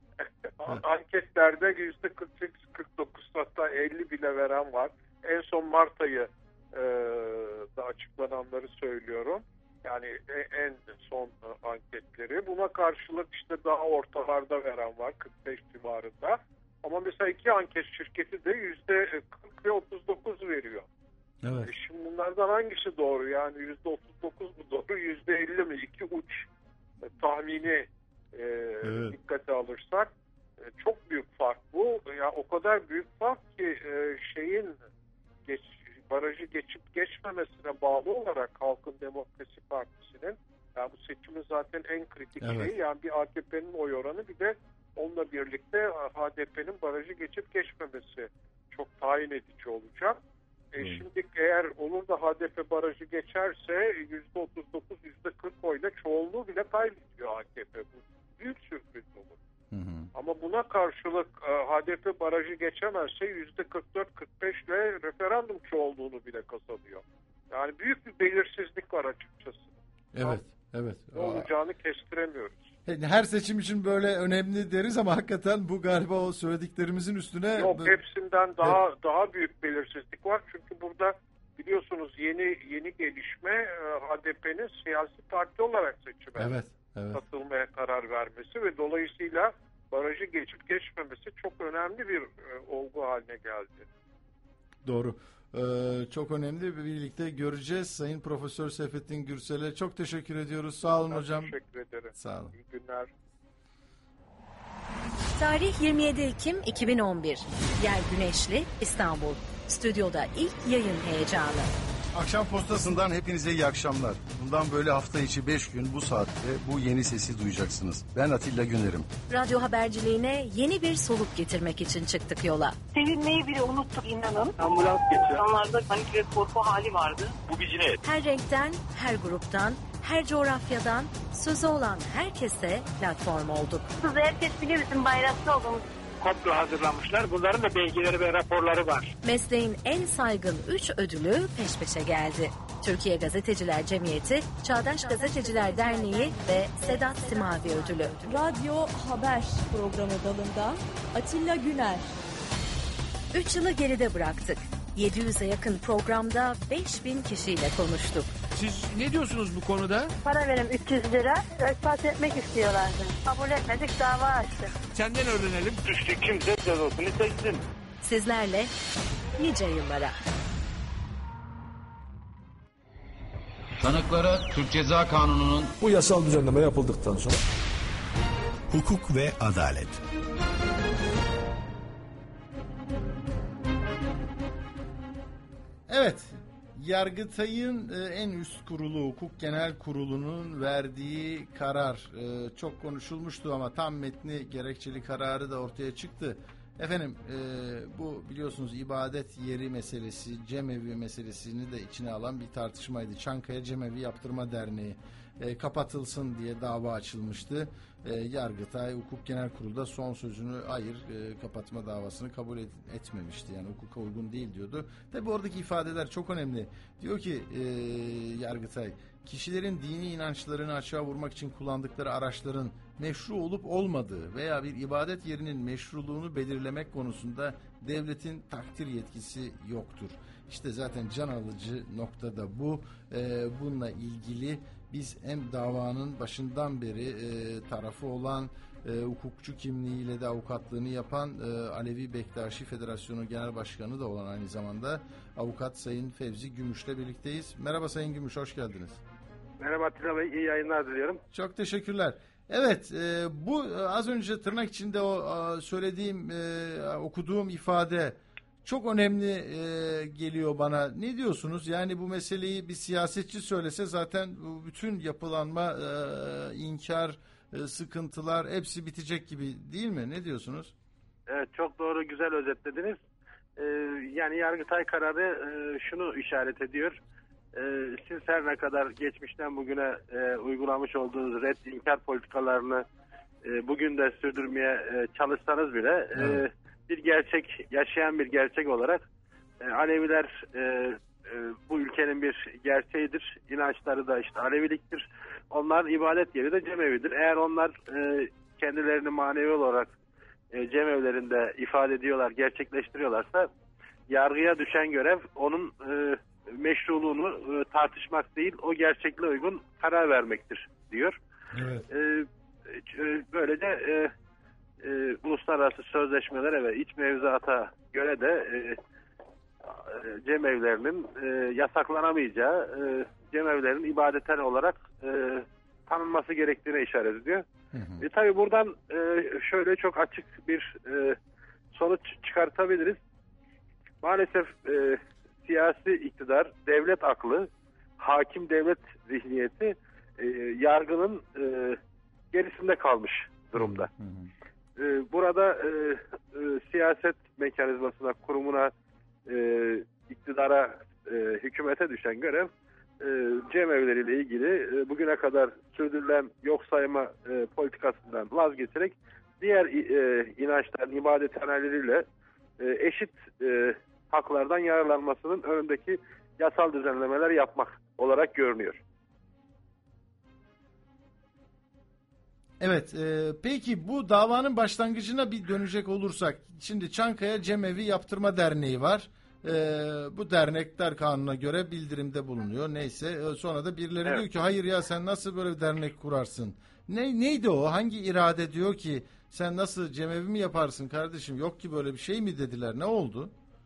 Anketlerde yüzde kırk sekiz kırk dokuz hatta elli bile veren var. En son Mart ayı e, da açıklananları söylüyorum. Yani en son anketleri. Buna karşılık işte daha ortalarda veren var, kırk beş civarında. Ama mesela iki anket şirketi de yüzde kırk ve otuz dokuz veriyor. Evet. E şimdi bunlardan hangisi doğru? Yani yüzde otuz dokuz mu doğru, yüzde elli mi? İki uç e, tahmini e, evet. dikkate alırsak çok büyük fark bu. Ya o kadar büyük fark ki e, şeyin geç, barajı geçip geçmemesine bağlı olarak Halkın Demokrasi Partisi'nin, yani bu seçimin zaten en kritik evet. şeyi, yani bir A K P'nin oy oranı, bir de onunla birlikte H D P'nin barajı geçip geçmemesi çok tayin edici olacak. E, hmm. Şimdi eğer olur da H D P barajı geçerse yüzde otuz dokuz yüzde kırk oyla çoğunluğu bile kaybediyor A K P. Bu büyük sürpriz olur. Hı hı. Ama buna karşılık H D P barajı geçemezse yüzde kırk dört kırk beş ile referandum çoğunluğunu bile kazanıyor. Yani büyük bir belirsizlik var açıkçası. Evet, ama evet. Ne olacağını kestiremiyoruz. Her seçim için böyle önemli deriz ama hakikaten bu galiba o söylediklerimizin üstüne... Yok, hepsinden daha evet. daha büyük belirsizlik var. Çünkü burada biliyorsunuz yeni yeni gelişme H D P'nin siyasi parti olarak seçime evet, evet. katılmaya karar vermesi ve dolayısıyla barajı geçip geçmemesi çok önemli bir e, olgu haline geldi. Doğru. Ee, çok önemli. Birlikte göreceğiz. Sayın Profesör Seyfettin Gürsel'e çok teşekkür ediyoruz. Sağ olun ben hocam. Teşekkür ederim. Sağ olun. İyi günler. Tarih yirmi yedi Ekim iki bin on bir. Yer güneşli, İstanbul. Stüdyoda ilk yayın heyecanı. Akşam postasından hepinize iyi akşamlar. Bundan böyle hafta içi beş gün bu saatte bu yeni sesi duyacaksınız. Ben Atilla Güner'im. Radyo haberciliğine yeni bir soluk getirmek için çıktık yola. Sevinmeyi bile unuttuk inanın. Ambulans geçiyor. İnsanlarda panik ve korku hali vardı. Bu bir cinayet. Her renkten, her gruptan, her coğrafyadan sözü olan herkese platform olduk. Siz herkes bilir bizim bayraklı olduğumuz. Komplo hazırlamışlar. Bunların da belgeleri ve raporları var. Mesleğin en saygın üç ödülü peş peşe geldi. Türkiye Gazeteciler Cemiyeti, Çağdaş Gazeteciler Derneği ve Sedat Simavi Ödülü. Radyo Haber programı dalında Atilla Güner. Üç yılı geride bıraktık. yedi yüze yakın programda beş bin kişiyle konuştuk. Siz ne diyorsunuz bu konuda? Para verim üç yüz lira. Örtbas etmek istiyorlardı. Kabul etmedik, dava açtık. Senden öğrenelim. Suçlu kimse cezasını çeksin. Sizlerle nice yıllara. Tanıklara Türk Ceza Kanunu'nun bu yasal düzenleme yapıldıktan sonra hukuk ve adalet. Evet, Yargıtay'ın en üst kurulu, Hukuk Genel Kurulu'nun verdiği karar çok konuşulmuştu ama tam metni, gerekçeli kararı da ortaya çıktı. Efendim e, bu biliyorsunuz ibadet yeri meselesi, cemevi meselesini de içine alan bir tartışmaydı. Çankaya Cemevi Yaptırma Derneği e, kapatılsın diye dava açılmıştı. E, Yargıtay Hukuk Genel Kurulu'da son sözünü hayır e, kapatma davasını kabul et, etmemişti. Yani hukuka uygun değil diyordu. Tabi oradaki ifadeler çok önemli. Diyor ki e, Yargıtay, kişilerin dini inançlarını açığa vurmak için kullandıkları araçların meşru olup olmadığı veya bir ibadet yerinin meşruluğunu belirlemek konusunda devletin takdir yetkisi yoktur. İşte zaten can alıcı noktada bu. Ee, bununla ilgili biz hem davanın başından beri e, tarafı olan e, hukukçu kimliğiyle de avukatlığını yapan e, Alevi Bektaşi Federasyonu Genel Başkanı da olan aynı zamanda avukat Sayın Fevzi Gümüş'le birlikteyiz. Merhaba Sayın Gümüş, hoş geldiniz. Merhaba Atilla Bey, iyi yayınlar diliyorum. Çok teşekkürler. Evet, e, bu az önce tırnak içinde o a, söylediğim, e, okuduğum ifade çok önemli e, geliyor bana. Ne diyorsunuz? Yani bu meseleyi bir siyasetçi söylese zaten bütün yapılanma, e, inkar, e, sıkıntılar hepsi bitecek gibi değil mi? Ne diyorsunuz? Evet, çok doğru, güzel özetlediniz. Ee, yani Yargıtay kararı e, şunu işaret ediyor. Ee, siz her ne kadar geçmişten bugüne e, uygulamış olduğunuz red inkar politikalarını e, bugün de sürdürmeye e, çalışsanız bile evet. e, bir gerçek, yaşayan bir gerçek olarak e, Aleviler e, e, bu ülkenin bir gerçeğidir. İnançları da işte Aleviliktir. Onların ibadet yeri de cemevidir. Eğer onlar e, kendilerini manevi olarak e, cemevlerinde ifade ediyorlar, gerçekleştiriyorlarsa yargıya düşen görev onun e, meşruluğunu e, tartışmak değil, o gerçekliğe uygun karar vermektir diyor. Evet. E, e, böylece e, e, uluslararası sözleşmelere ve iç mevzuata göre de e, e, cemevlerinin e, yasaklanamayacağı, e, cemevlerin ibadetler olarak e, tanınması gerektiğine işaret ediyor. Hı hı. E, tabii buradan e, şöyle çok açık bir e, sonuç çıkartabiliriz. Maalesef e, siyasi iktidar, devlet aklı, hakim devlet zihniyeti e, yargının e, gerisinde kalmış durumda. Hı hı. E, burada e, e, siyaset mekanizmasına, kurumuna, e, iktidara, e, hükümete düşen görev e, cemevleriyle ilgili e, bugüne kadar sürdürülen yok sayma e, politikasından vazgeçerek diğer e, inançların ibadethaneleriyle e, eşit e, haklardan yararlanmasının önündeki yasal düzenlemeler yapmak olarak görünüyor. Evet, e, peki bu davanın başlangıcına bir dönecek olursak, şimdi Çankaya Cemevi Yaptırma Derneği var. E, bu dernekler kanuna göre bildirimde bulunuyor. Neyse, e, sonra da birileri evet. diyor ki hayır ya sen nasıl böyle bir dernek kurarsın? Ne neydi o? Hangi irade diyor ki sen nasıl cemevi mi yaparsın kardeşim? Yok ki böyle bir şey mi dediler? Ne oldu?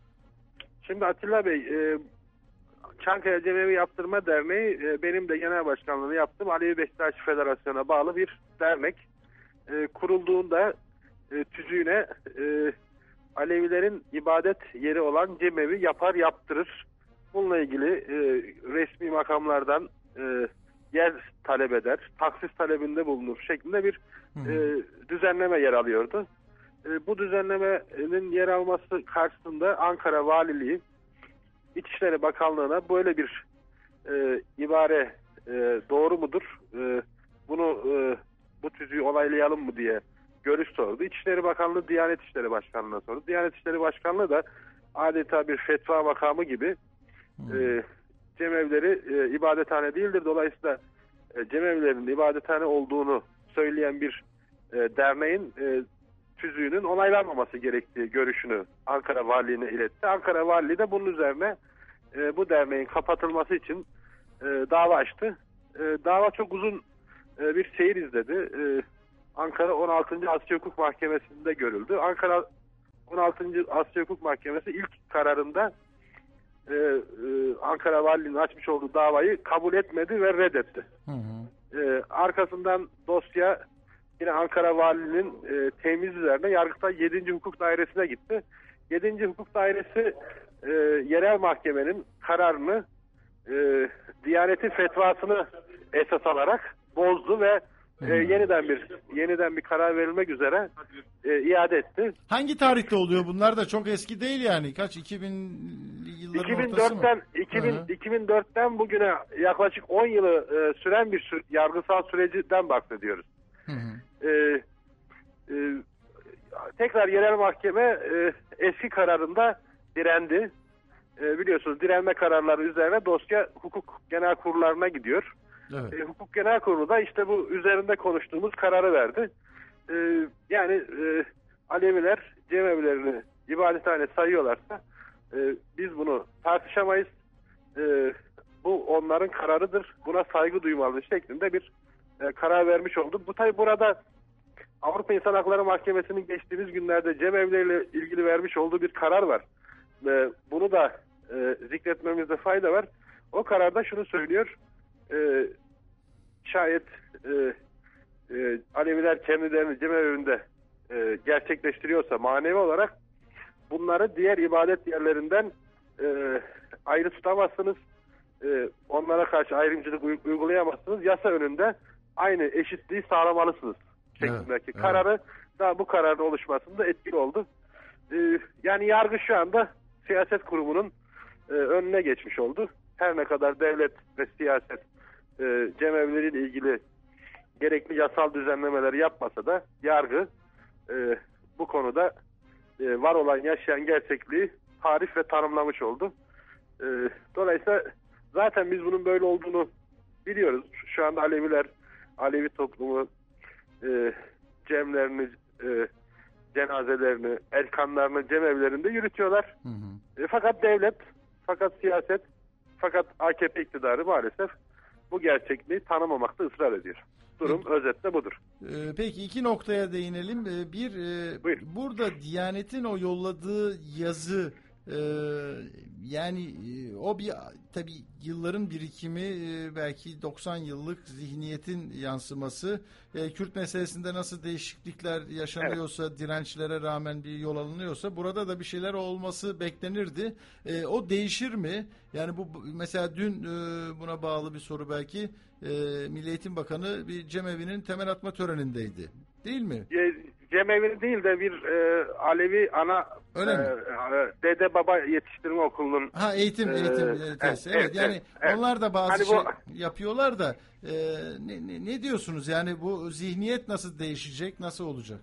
Şimdi Atilla Bey, e, Çankaya Cemevi Yaptırma Derneği e, benim de genel başkanlığını yaptığım Alevi Bektaşi Federasyonu'na bağlı bir dernek. E, kurulduğunda e, tüzüğüne e, Alevilerin ibadet yeri olan cemevi yapar yaptırır. Bununla ilgili e, resmi makamlardan e, yer talep eder, taksis talebinde bulunur şeklinde bir e, düzenleme yer alıyordu. E, bu düzenlemenin yer alması karşısında Ankara Valiliği, İçişleri Bakanlığı'na böyle bir e, ibare e, doğru mudur? E, bunu e, bu tüzüğü onaylayalım mı diye görüş sordu. İçişleri Bakanlığı Diyanet İşleri Başkanlığı'na sordu. Diyanet İşleri Başkanlığı da adeta bir fetva makamı gibi e, cemevleri e, ibadethane değildir. Dolayısıyla e, cemevlerin ibadethane olduğunu söyleyen bir e, derneğin e, tüzüğünün onaylanmaması gerektiği görüşünü Ankara Valiliğine iletti. Ankara Valiliği de bunun üzerine e, bu derneğin kapatılması için e, dava açtı. E, dava çok uzun e, bir seyir izledi. E, Ankara on altıncı Asya Hukuk Mahkemesi'nde görüldü. Ankara on altıncı Asya Hukuk Mahkemesi ilk kararında e, e, Ankara Valiliğinin açmış olduğu davayı kabul etmedi ve reddetti. Hı hı. E, arkasından dosya yine Ankara Valiliğinin e, temiz üzerine Yargıtay yedinci Hukuk Dairesi'ne gitti. yedinci Hukuk Dairesi e, yerel mahkemenin kararını e, Diyanet'in fetvasını esas alarak bozdu ve e, yeniden bir yeniden bir karar verilmek üzere e, iade etti. Hangi tarihte oluyor bunlar da çok eski değil yani. Kaç iki bin yılların iki bin ortası mı? dörtten iki bin, iki bin dörtten bugüne yaklaşık on yılı e, süren bir sü- yargısal süreciden bahsediyoruz. Hı hı. E, e, tekrar yerel mahkeme e, eski kararında direndi. E, biliyorsunuz direnme kararları üzerine dosya hukuk genel kurullarına gidiyor. Evet. E, hukuk genel kurulu da işte bu üzerinde konuştuğumuz kararı verdi. E, yani e, Aleviler cemevlerini ibadethane sayıyorlarsa e, biz bunu tartışamayız. E, bu onların kararıdır. Buna saygı duymalı şeklinde bir e, karar vermiş oldu. Bu tabi burada Avrupa İnsan Hakları Mahkemesi'nin geçtiğimiz günlerde cemevleriyle ilgili vermiş olduğu bir karar var. E, bunu da e, zikretmemizde fayda var. O kararda şunu söylüyor. E, şayet e, e, Aleviler kendilerini cemevinde e, gerçekleştiriyorsa manevi olarak bunları diğer ibadet yerlerinden e, ayrı tutamazsınız. E, onlara karşı ayrımcılık uygulayamazsınız. Yasa önünde aynı eşitliği sağlamalısınız şeklindeki evet, kararı evet. da bu kararın oluşmasında etkili oldu. E, yani yargı şu anda siyaset kurumunun e, önüne geçmiş oldu. Her ne kadar devlet ve siyaset e, cemevleriyle ilgili gerekli yasal düzenlemeleri yapmasa da yargı e, bu konuda e, var olan yaşayan gerçekliği tarif ve tanımlamış oldu. E, dolayısıyla zaten biz bunun böyle olduğunu biliyoruz. Şu anda Aleviler, Alevi toplumu e, cemlerini, e, cenazelerini, erkanlarını cemevlerinde yürütüyorlar. Hı hı. E, fakat devlet, fakat siyaset, fakat A K P iktidarı maalesef bu gerçekliği tanımamakta ısrar ediyor. Durum peki, özetle budur. E, peki iki noktaya değinelim. E, bir, e, burada Diyanet'in o yolladığı yazı, e, yani e, o bir tabii yılların birikimi, e, belki doksan yıllık zihniyetin yansıması. E, Kürt meselesinde nasıl değişiklikler yaşanıyorsa, evet. dirençlere rağmen bir yol alınıyorsa burada da bir şeyler olması beklenirdi. E, o değişir mi? Yani bu mesela dün e, buna bağlı bir soru belki. E, Milli Eğitim Bakanı bir cemevinin temel atma törenindeydi. Değil mi? E, cemevi değil de bir e, Alevi ana Öyle e, mi? dede baba yetiştirme okulunun ha eğitim eğitim e, tesisi. Evet, evet yani evet, onlar da bazı hani şey bu, yapıyorlar da e, ne, ne, ne diyorsunuz? Yani bu zihniyet nasıl değişecek? Nasıl olacak?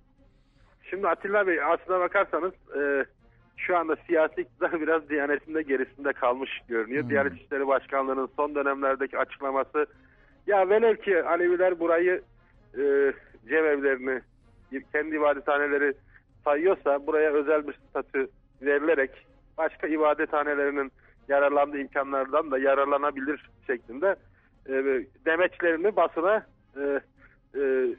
Şimdi Atilla Bey aslına bakarsanız e, şu anda siyasi iktidar biraz Diyanet'in de gerisinde kalmış görünüyor. Hmm. Diyanet İşleri Başkanlığı'nın son dönemlerdeki açıklaması, ya velev ki Aleviler burayı e, cemevlerini, kendi ibadethaneleri sayıyorsa buraya özel bir statü verilerek başka ibadethanelerinin yararlandığı imkanlardan da yararlanabilir şeklinde e, demeçlerini basına e, e,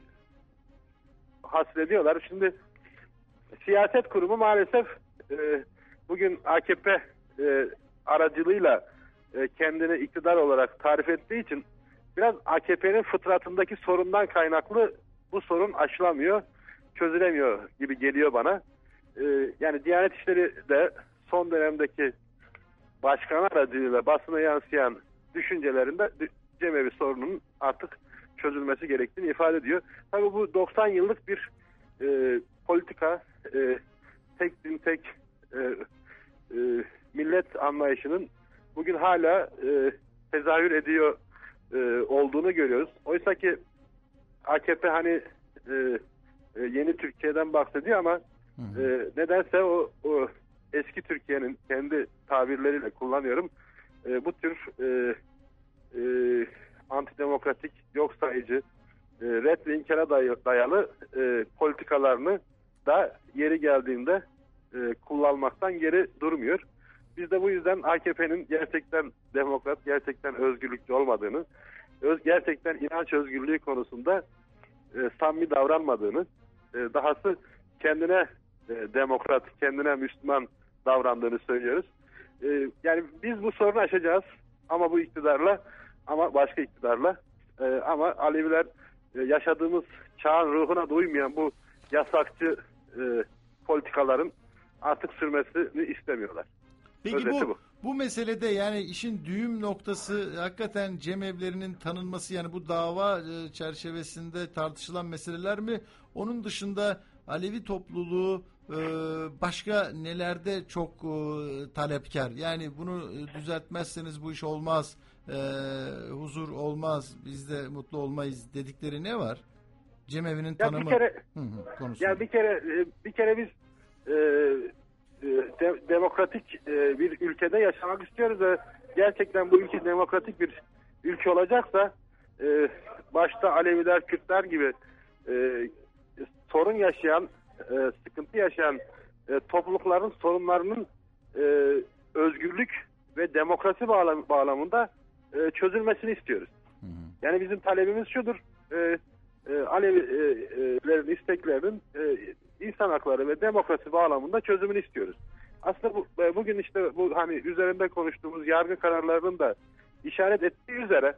hasrediyorlar. Şimdi siyaset kurumu maalesef e, bugün A K P e, aracılığıyla e, kendini iktidar olarak tarif ettiği için biraz A K P'nin fıtratındaki sorundan kaynaklı bu sorun aşılamıyor, çözülemiyor gibi geliyor bana. Ee, yani Diyanet İşleri de son dönemdeki başkan aracılığıyla basına yansıyan düşüncelerinde cemevi sorununun artık çözülmesi gerektiğini ifade ediyor. Tabii bu doksan yıllık bir e, politika, e, tek din tek e, e, millet anlayışının bugün hala e, tezahür ediyor e, olduğunu görüyoruz. Oysa ki A K P hani e, e, yeni Türkiye'den bahsediyor ama e, nedense o, o eski Türkiye'nin kendi tabirleriyle kullanıyorum. E, bu tür e, e, antidemokratik, yok sayıcı, e, red ve inkara dayalı e, politikalarını da yeri geldiğinde e, kullanmaktan geri durmuyor. Biz de bu yüzden A K P'nin gerçekten demokrat, gerçekten özgürlükçü olmadığını, öz, gerçekten inanç özgürlüğü konusunda e, samimi davranmadığını, e, dahası kendine e, demokrat, kendine Müslüman davrandığını söylüyoruz. E, yani biz bu sorunu aşacağız ama bu iktidarla, ama başka iktidarla, e, ama Aleviler e, yaşadığımız çağın ruhuna da uymayan bu yasakçı e, politikaların artık sürmesini istemiyorlar. Peki bu, bu Bu meselede yani işin düğüm noktası hakikaten cemevlerinin tanınması, yani bu dava e, çerçevesinde tartışılan meseleler mi? Onun dışında Alevi topluluğu e, başka nelerde çok e, talepkar? Yani bunu düzeltmezseniz bu iş olmaz, e, huzur olmaz, biz de mutlu olmayız dedikleri ne var? Cemevinin tanımı. Ya bir kere, hı hı, konusunda. ya bir kere, bir kere biz e, de, demokratik e, bir ülkede yaşamak istiyoruz ve gerçekten bu ülke demokratik bir ülke olacaksa e, başta Aleviler, Kürtler gibi e, sorun yaşayan, e, sıkıntı yaşayan e, toplulukların sorunlarının e, özgürlük ve demokrasi bağlam, bağlamında e, çözülmesini istiyoruz. Hı hı. Yani bizim talebimiz şudur: e, e, Alevilerin isteklerinin e, insan hakları ve demokrasi bağlamında çözümünü istiyoruz. Aslında bu, bugün işte bu hani üzerinde konuştuğumuz yargı kararlarının da işaret ettiği üzere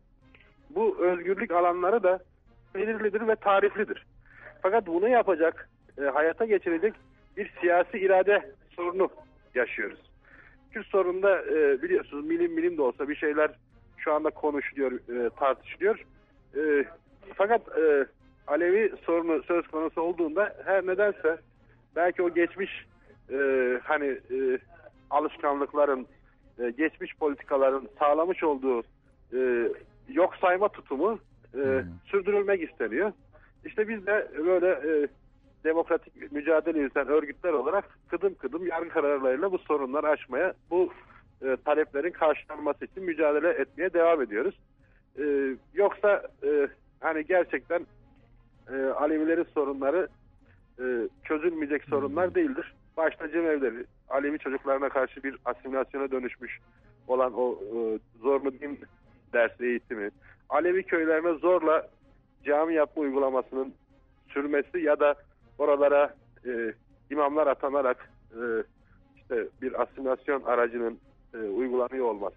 bu özgürlük alanları da belirlidir ve tariflidir. Fakat bunu yapacak, e, hayata geçirecek bir siyasi irade sorunu yaşıyoruz. Kürt sorununda e, biliyorsunuz milim milim de olsa bir şeyler şu anda konuşuluyor, e, tartışılıyor. E, fakat e, Alevi sorunu söz konusu olduğunda her nedense belki o geçmiş e, hani e, alışkanlıkların, e, geçmiş politikaların sağlamış olduğu e, yok sayma tutumu e, hmm. sürdürülmek isteniyor. İşte biz de böyle e, demokratik mücadele yürüten örgütler olarak kıdım kıdım yargı kararlarıyla bu sorunları aşmaya, bu e, taleplerin karşılanması için mücadele etmeye devam ediyoruz. E, yoksa e, hani gerçekten e, Alevilerin sorunları e, çözülmeyecek sorunlar değildir. Başta cemevleri, Alevi çocuklarına karşı bir asimilasyona dönüşmüş olan o e, zorlu din dersi eğitimi, Alevi köylerine zorla cami yapma uygulamasının sürmesi ya da oralara e, imamlar atanarak e, işte bir asimilasyon aracının e, uygulanıyor olması.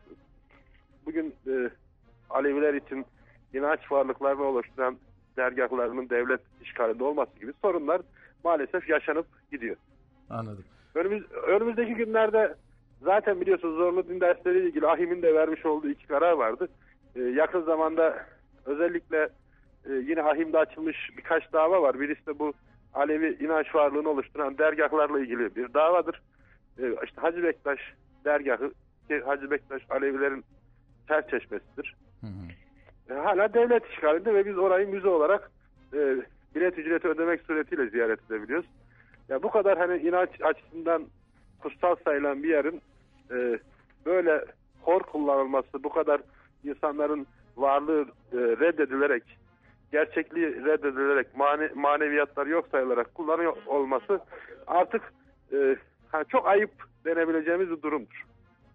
Bugün e, Aleviler için inanç varlıklarını oluşturan dergahlarının devlet işgalinde olması gibi sorunlar maalesef yaşanıp gidiyor. Anladım. Önümüz, önümüzdeki günlerde zaten biliyorsunuz zorunlu din dersleriyle ilgili A H İM'in de vermiş olduğu iki karar vardı. Ee, yakın zamanda özellikle e, yine A H İM'de açılmış birkaç dava var. Birisi de bu Alevi inanç varlığını oluşturan dergahlarla ilgili bir davadır. Ee, işte Hacı Bektaş dergahı, ki Hacı Bektaş Alevilerin ter çeşmesidir. Hı hı. Ee, hala devlet işgalinde ve biz orayı müze olarak e, bilet ücreti ödemek suretiyle ziyaret edebiliyoruz. Ya bu kadar hani inanç açısından kutsal sayılan bir yerin e, böyle hor kullanılması, bu kadar insanların varlığı e, reddedilerek, gerçekliği reddedilerek, mane, maneviyatları yok sayılarak kullanıyor olması artık e, hani çok ayıp denebileceğimiz bir durumdur.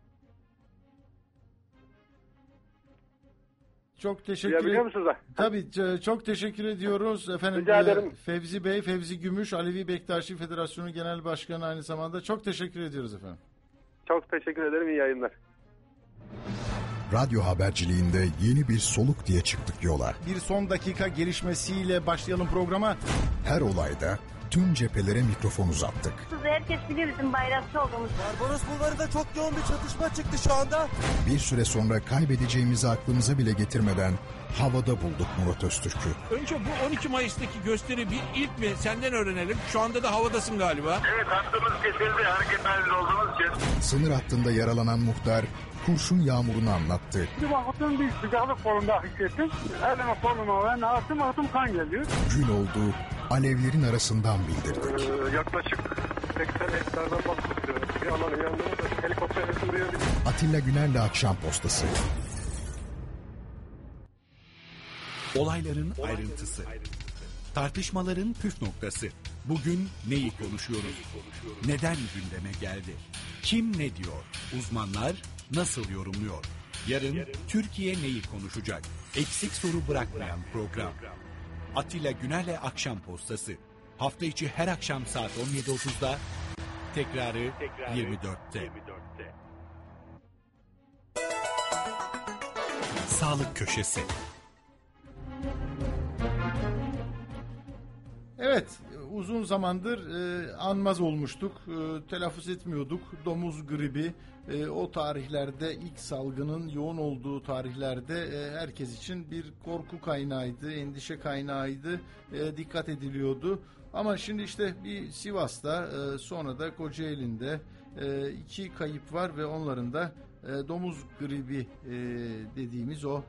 Çok teşekkür ederim. Tabii çok teşekkür ediyoruz efendim. Rica ederim. Fevzi Bey, Fevzi Gümüş, Alevi Bektaşi Federasyonu Genel Başkanı aynı zamanda. Çok teşekkür ediyoruz efendim. Çok teşekkür ederim. İyi yayınlar. Radyo haberciliğinde yeni bir soluk diye çıktık yola. Bir son dakika gelişmesiyle başlayalım programa. Her olayda tüm cephelere mikrofon uzattık. Herkes biliyor bizim bayrakçı olduğumuzu. Barbaros Bulvarı'nda çok yoğun bir çatışma çıktı şu anda. Bir süre sonra kaybedeceğimizi aklımıza bile getirmeden havada bulduk Murat Öztürk'ü. Önce bu on iki Mayıs'taki gösteri bir ilk mi? Senden öğrenelim. Şu anda da havadasın galiba. Evet, hattımız kesildi. Hareket halinde olduğumuz için. Sınır hattında yaralanan muhtar kurşun yağmurunu anlattı. Bir baktım bir sıcaklık kolunda hissettim. Elime koluma ve nasım atım kan geliyor. Gün oldu, alevlerin arasından bildirdik. Ee, yaklaşık seksen hektardan bahsediyorum. Bir alanın yanında da helikopter duyabilir. Atilla Güner'le Akşam Postası. Olayların ayrıntısı. Tartışmaların püf noktası. Bugün neyi konuşuyoruz? Neden gündeme geldi? Kim ne diyor? Uzmanlar nasıl yorumluyor? Yarın Türkiye neyi konuşacak? Eksik soru bırakmayan program. Atilla Güner'le Akşam Postası. Hafta içi her akşam saat on yedi otuzda, tekrarı yirmi dörtte. Sağlık Köşesi. Evet, uzun zamandır e, anmaz olmuştuk, e, telaffuz etmiyorduk. Domuz gribi e, o tarihlerde, ilk salgının yoğun olduğu tarihlerde e, herkes için bir korku kaynağıydı, endişe kaynağıydı, e, dikkat ediliyordu. Ama şimdi işte bir Sivas'ta, e, sonra da Kocaeli'nde e, iki kayıp var ve onların da e, domuz gribi e, dediğimiz o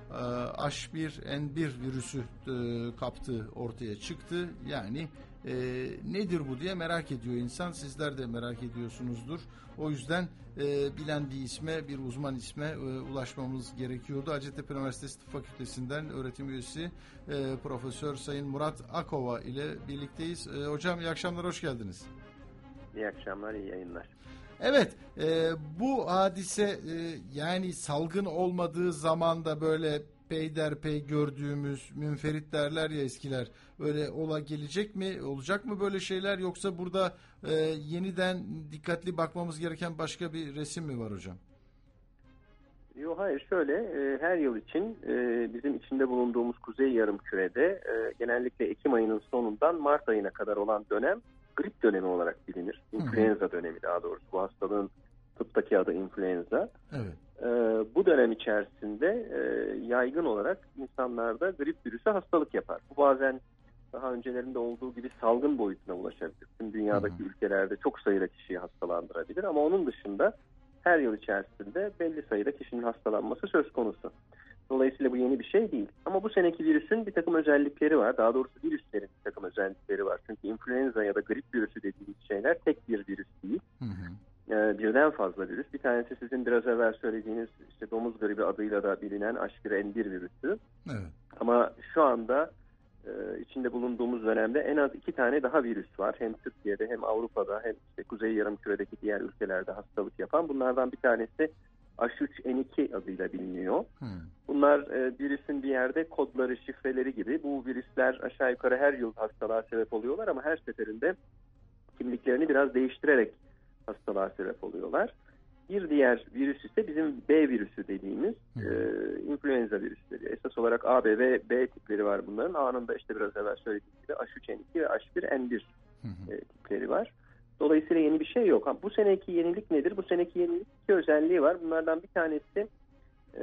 H bir N bir virüsü e, kaptığı ortaya çıktı. Yani e, nedir bu diye merak ediyor insan. Sizler de merak ediyorsunuzdur. O yüzden e, bilen bir isme, bir uzman isme e, ulaşmamız gerekiyordu. Hacettepe Üniversitesi Tıp Fakültesinden öğretim üyesi e, Profesör Sayın Murat Akova ile birlikteyiz. E, hocam iyi akşamlar, hoş geldiniz. İyi akşamlar, iyi yayınlar. Evet, e, bu hadise e, yani salgın olmadığı zamanda böyle peyderpey gördüğümüz, münferit derler ya eskiler, öyle ola gelecek mi, olacak mı böyle şeyler, yoksa burada e, yeniden dikkatli bakmamız gereken başka bir resim mi var hocam? Yok, hayır, şöyle e, her yıl için e, bizim içinde bulunduğumuz kuzey yarımkürede e, genellikle Ekim ayının sonundan Mart ayına kadar olan dönem grip dönemi olarak bilinir. İnfluenza dönemi daha doğrusu. Bu hastalığın tıptaki adı influenza. Evet. Ee, bu dönem içerisinde e, yaygın olarak insanlarda grip virüsü hastalık yapar. Bu bazen daha öncelerinde olduğu gibi salgın boyutuna ulaşabilir. Tüm dünyadaki Hı-hı. ülkelerde çok sayıda kişiyi hastalandırabilir ama onun dışında her yıl içerisinde belli sayıda kişinin hastalanması söz konusu. Dolayısıyla bu yeni bir şey değil. Ama bu seneki virüsün bir takım özellikleri var. Daha doğrusu virüslerin bir takım özellikleri var. Çünkü influenza ya da grip virüsü dediğimiz şeyler tek bir virüs değil. Hı hı. Ee, birden fazla virüs. Bir tanesi sizin biraz evvel söylediğiniz işte domuz gribi adıyla da bilinen H bir N bir virüsü. Evet. Ama şu anda e, içinde bulunduğumuz dönemde en az iki tane daha virüs var. Hem Türkiye'de hem Avrupa'da hem işte Kuzey Yarımküre'deki diğer ülkelerde hastalık yapan. Bunlardan bir tanesi H üç N iki adıyla biliniyor. Hmm. Bunlar e, virüsün bir yerde kodları, şifreleri gibi. Bu virüsler aşağı yukarı her yıl hastalığa sebep oluyorlar ama her seferinde kimliklerini biraz değiştirerek hastalığa sebep oluyorlar. Bir diğer virüs ise bizim B virüsü dediğimiz hmm. e, influenza virüsleri. Esas olarak A, B ve B tipleri var bunların. A'nın da işte biraz evvel söylediğim gibi H üç N iki ve H bir N bir hmm. e, tipleri var. Dolayısıyla yeni bir şey yok. Ha, bu seneki yenilik nedir? Bu seneki yenilik iki özelliği var. Bunlardan bir tanesi e,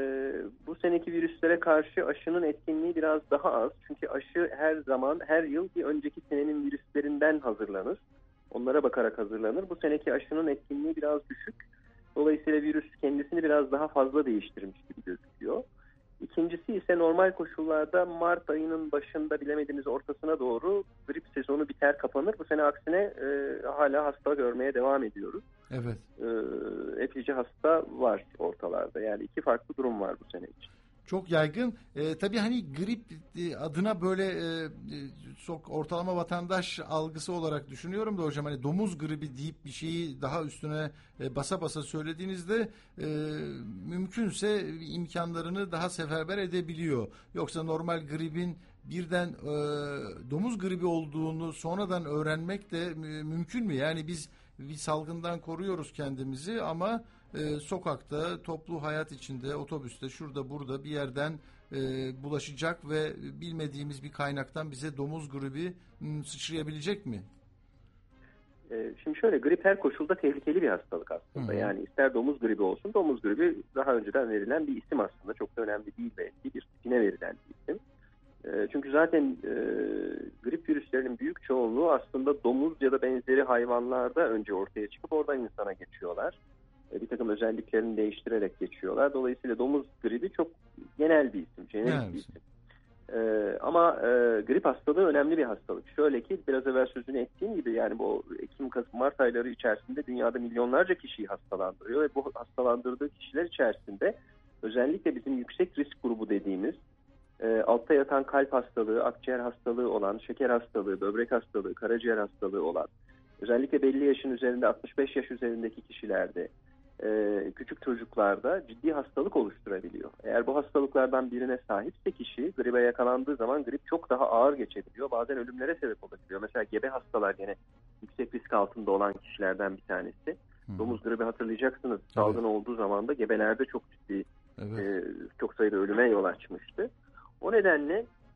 bu seneki virüslere karşı aşının etkinliği biraz daha az. Çünkü aşı her zaman, her yıl bir önceki senenin virüslerinden hazırlanır. Onlara bakarak hazırlanır. Bu seneki aşının etkinliği biraz düşük. Dolayısıyla virüs kendisini biraz daha fazla değiştirmiş gibi gözüküyor. İkincisi ise normal koşullarda Mart ayının başında bilemediğimiz ortasına doğru grip sezonu biter, kapanır. Bu sene aksine e, hala hasta görmeye devam ediyoruz. Evet. E, epeyce hasta var ortalarda. Yani iki farklı durum var bu sene için. Çok yaygın. E, tabii hani grip adına böyle e, çok ortalama vatandaş algısı olarak düşünüyorum da hocam, hani domuz gribi deyip bir şeyi daha üstüne e, basa basa söylediğinizde e, mümkünse imkanlarını daha seferber edebiliyor. Yoksa normal gribin birden e, domuz gribi olduğunu sonradan öğrenmek de e, mümkün mü? Yani biz bir salgından koruyoruz kendimizi ama e, sokakta, toplu hayat içinde, otobüste, şurada burada bir yerden e, bulaşacak ve bilmediğimiz bir kaynaktan bize domuz gribi m, sıçrayabilecek mi? E, şimdi şöyle, grip her koşulda tehlikeli bir hastalık aslında. Hı-hı. Yani ister domuz gribi olsun, domuz gribi daha önceden verilen bir isim aslında. Çok da önemli değil belki, bir tipine verilen bir isim. E, çünkü zaten e, grip virüslerinin büyük çoğunluğu aslında domuz ya da benzeri hayvanlarda önce ortaya çıkıp oradan insana geçiyorlar. Bir takım özelliklerini değiştirerek geçiyorlar. Dolayısıyla domuz gribi çok genel bir isim, jenerik evet. bir isim. Ee, ama e, grip hastalığı önemli bir hastalık. Şöyle ki biraz evvel sözünü ettiğim gibi yani bu Ekim, Kasım, Mart ayları içerisinde dünyada milyonlarca kişiyi hastalandırıyor ve bu hastalandırdığı kişiler içerisinde özellikle bizim yüksek risk grubu dediğimiz e, altta yatan kalp hastalığı, akciğer hastalığı olan, şeker hastalığı, böbrek hastalığı, karaciğer hastalığı olan, özellikle belli yaşın üzerinde altmış beş yaş üzerindeki kişilerde, Ee, küçük çocuklarda ciddi hastalık oluşturabiliyor. Eğer bu hastalıklardan birine sahipse kişi gribe yakalandığı zaman grip çok daha ağır geçebiliyor. Bazen ölümlere sebep olabiliyor. Mesela gebe hastalar yine yüksek risk altında olan kişilerden bir tanesi. Hmm. Domuz gribi hatırlayacaksınız. Evet. Salgın olduğu zaman da gebelerde çok ciddi evet. e, çok sayıda ölüme yol açmıştı. O nedenle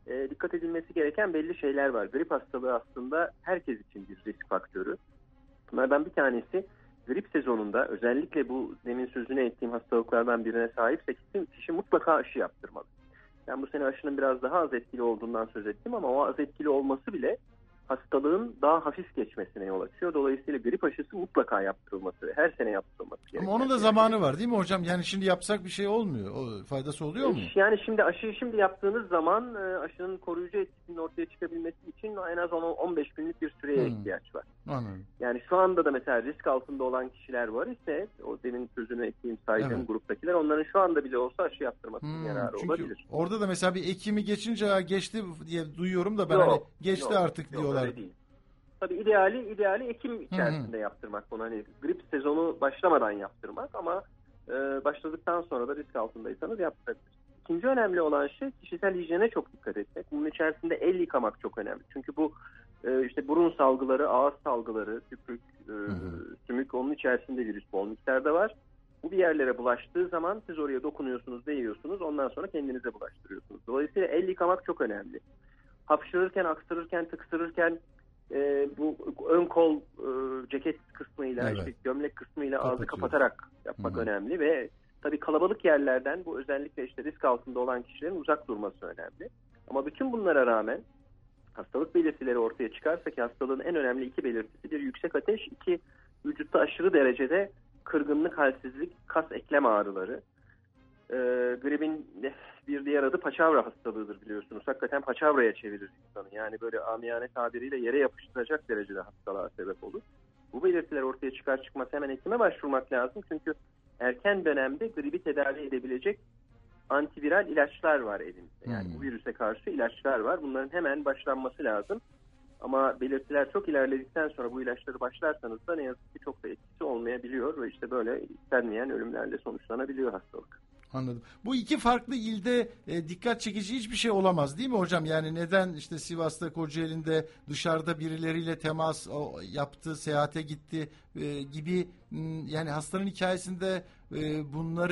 e, dikkat edilmesi gereken belli şeyler var. Grip hastalığı aslında herkes için bir risk faktörü. Bunlardan bir tanesi grip sezonunda özellikle bu demin sözünü ettiğim hastalıklardan birine sahipse kişi mutlaka aşı yaptırmalı. Ben bu sene aşının biraz daha az etkili olduğundan söz ettim ama o az etkili olması bile hastalığın daha hafif geçmesine yol açıyor. Dolayısıyla grip aşısı mutlaka yaptırılması, her sene yaptırılması gerekiyor. Ama onun da zamanı var değil mi hocam? Yani şimdi yapsak bir şey olmuyor. O faydası oluyor mu? Yani şimdi aşıyı şimdi yaptığınız zaman aşının koruyucu etkisinin ortaya çıkabilmesi için en az on on beş günlük bir süreye hmm. ihtiyaç var. Anladım. Yani şu anda da mesela risk altında olan kişiler var ise o demin sözünü ettiğim saydığım evet. gruptakiler onların şu anda bile olsa aşı yaptırmasının hmm. yararı Çünkü olabilir. Orada da mesela bir Ekim'i geçince geçti diye duyuyorum da ben yok, hani geçti yok, artık yok, diyorlar. Öyle değil. Tabii ideali ideali Ekim içerisinde hı hı. yaptırmak bunu hani grip sezonu başlamadan yaptırmak ama e, başladıktan sonra da risk altındaysanız yaptırabilirsiniz. İkinci önemli olan şey kişisel hijyene çok dikkat etmek. Bunun içerisinde el yıkamak çok önemli. Çünkü bu e, işte burun salgıları, ağız salgıları, tükrük, e, sümük onun içerisinde virüs bol miktarda var. Bu bir yerlere bulaştığı zaman siz oraya dokunuyorsunuz, değiyorsunuz. Ondan sonra kendinize bulaştırıyorsunuz. Dolayısıyla el yıkamak çok önemli. Hapşırırken, aksırırken, tıksırırken e, bu ön kol e, ceket kısmıyla, evet. işte gömlek kısmıyla ağzı kapatarak yapmak Hı-hı. önemli ve tabii kalabalık yerlerden bu özellikle işte risk altında olan kişilerin uzak durması önemli. Ama bütün bunlara rağmen hastalık belirtileri ortaya çıkarsa ki hastalığın en önemli iki belirtisi bir yüksek ateş, iki vücutta aşırı derecede kırgınlık, halsizlik, kas eklem ağrıları. Ee, gripin bir diğer adı paçavra hastalığıdır biliyorsunuz. Hakikaten paçavraya çevirir insanı. Yani böyle amiyane tabiriyle yere yapıştıracak derecede hastalığa sebep olur. Bu belirtiler ortaya çıkar çıkmaz hemen hekime başvurmak lazım. Çünkü erken dönemde gribi tedavi edebilecek antiviral ilaçlar var elimizde. Yani hmm. bu virüse karşı ilaçlar var. Bunların hemen başlanması lazım. Ama belirtiler çok ilerledikten sonra bu ilaçları başlarsanız da ne yazık ki çok da etkisi olmayabiliyor ve işte böyle istenmeyen ölümlerle sonuçlanabiliyor hastalık. Anladım. Bu iki farklı ilde e, dikkat çekici hiçbir şey olamaz değil mi hocam? Yani neden işte Sivas'ta, Kocaeli'nde dışarıda birileriyle temas o, yaptı, seyahate gitti e, gibi m, yani hastanın hikayesinde e, bunları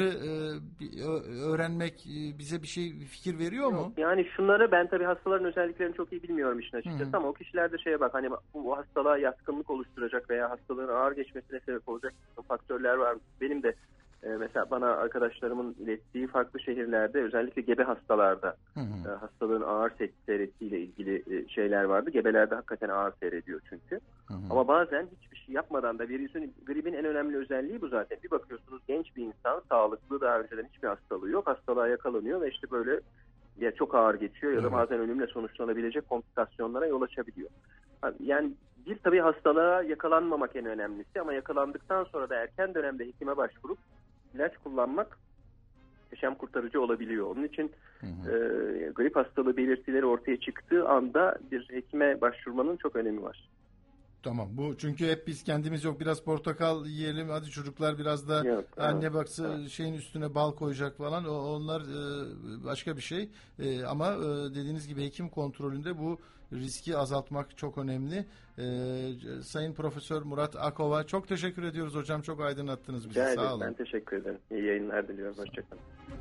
e, öğrenmek e, bize bir şey bir fikir veriyor mu? Yani şunları ben tabii hastaların özelliklerini çok iyi bilmiyorum işin açıkçası Hı-hı. ama o kişilerde şeye bak hani bu hastalığa yatkınlık oluşturacak veya hastalığın ağır geçmesine sebep olacak faktörler var. Benim de mesela bana arkadaşlarımın ilettiği farklı şehirlerde özellikle gebe hastalarda hı hı. hastalığın ağır seyrettiğiyle ilgili şeyler vardı. Gebelerde hakikaten ağır seyrediyor çünkü. Hı hı. Ama bazen hiçbir şey yapmadan da virüsün, gripin en önemli özelliği bu zaten. Bir bakıyorsunuz genç bir insan, sağlıklı, daha önceden hiçbir hastalığı yok. Hastalığa yakalanıyor ve işte böyle ya çok ağır geçiyor ya da evet. bazen ölümle sonuçlanabilecek komplikasyonlara yol açabiliyor. Yani bir tabii hastalığa yakalanmamak en önemlisi ama yakalandıktan sonra da erken dönemde hekime başvurup ilaç kullanmak yaşam kurtarıcı olabiliyor. Onun için hı hı. E, grip hastalığı belirtileri ortaya çıktığı anda bir hekime başvurmanın çok önemi var. Tamam. Bu çünkü hep biz kendimiz yok biraz portakal yiyelim hadi çocuklar biraz da yok, anne evet, baksa evet. şeyin üstüne bal koyacak falan o, onlar e, başka bir şey. E, ama e, dediğiniz gibi hekim kontrolünde bu riski azaltmak çok önemli. Ee, Sayın Profesör Murat Akova çok teşekkür ediyoruz hocam. Çok aydınlattınız bizi. Sağ olun. Ben teşekkür ederim. İyi yayınlar diliyorum. Hoşçakalın.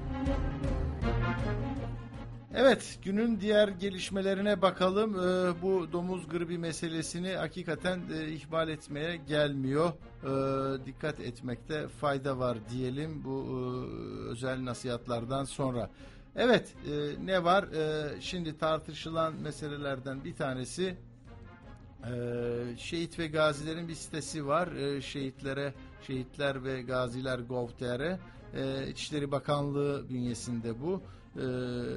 Evet, günün diğer gelişmelerine bakalım. Ee, bu domuz gribi meselesini hakikaten e, ihmal etmeye gelmiyor. Ee, dikkat etmekte fayda var diyelim bu e, özel nasihatlardan sonra. Evet, e, ne var? E, şimdi tartışılan meselelerden bir tanesi e, şehit ve gazilerin bir sitesi var. E, şehitlere, şehitler ve gaziler nokta gov nokta tr e, İçişleri Bakanlığı bünyesinde bu. E,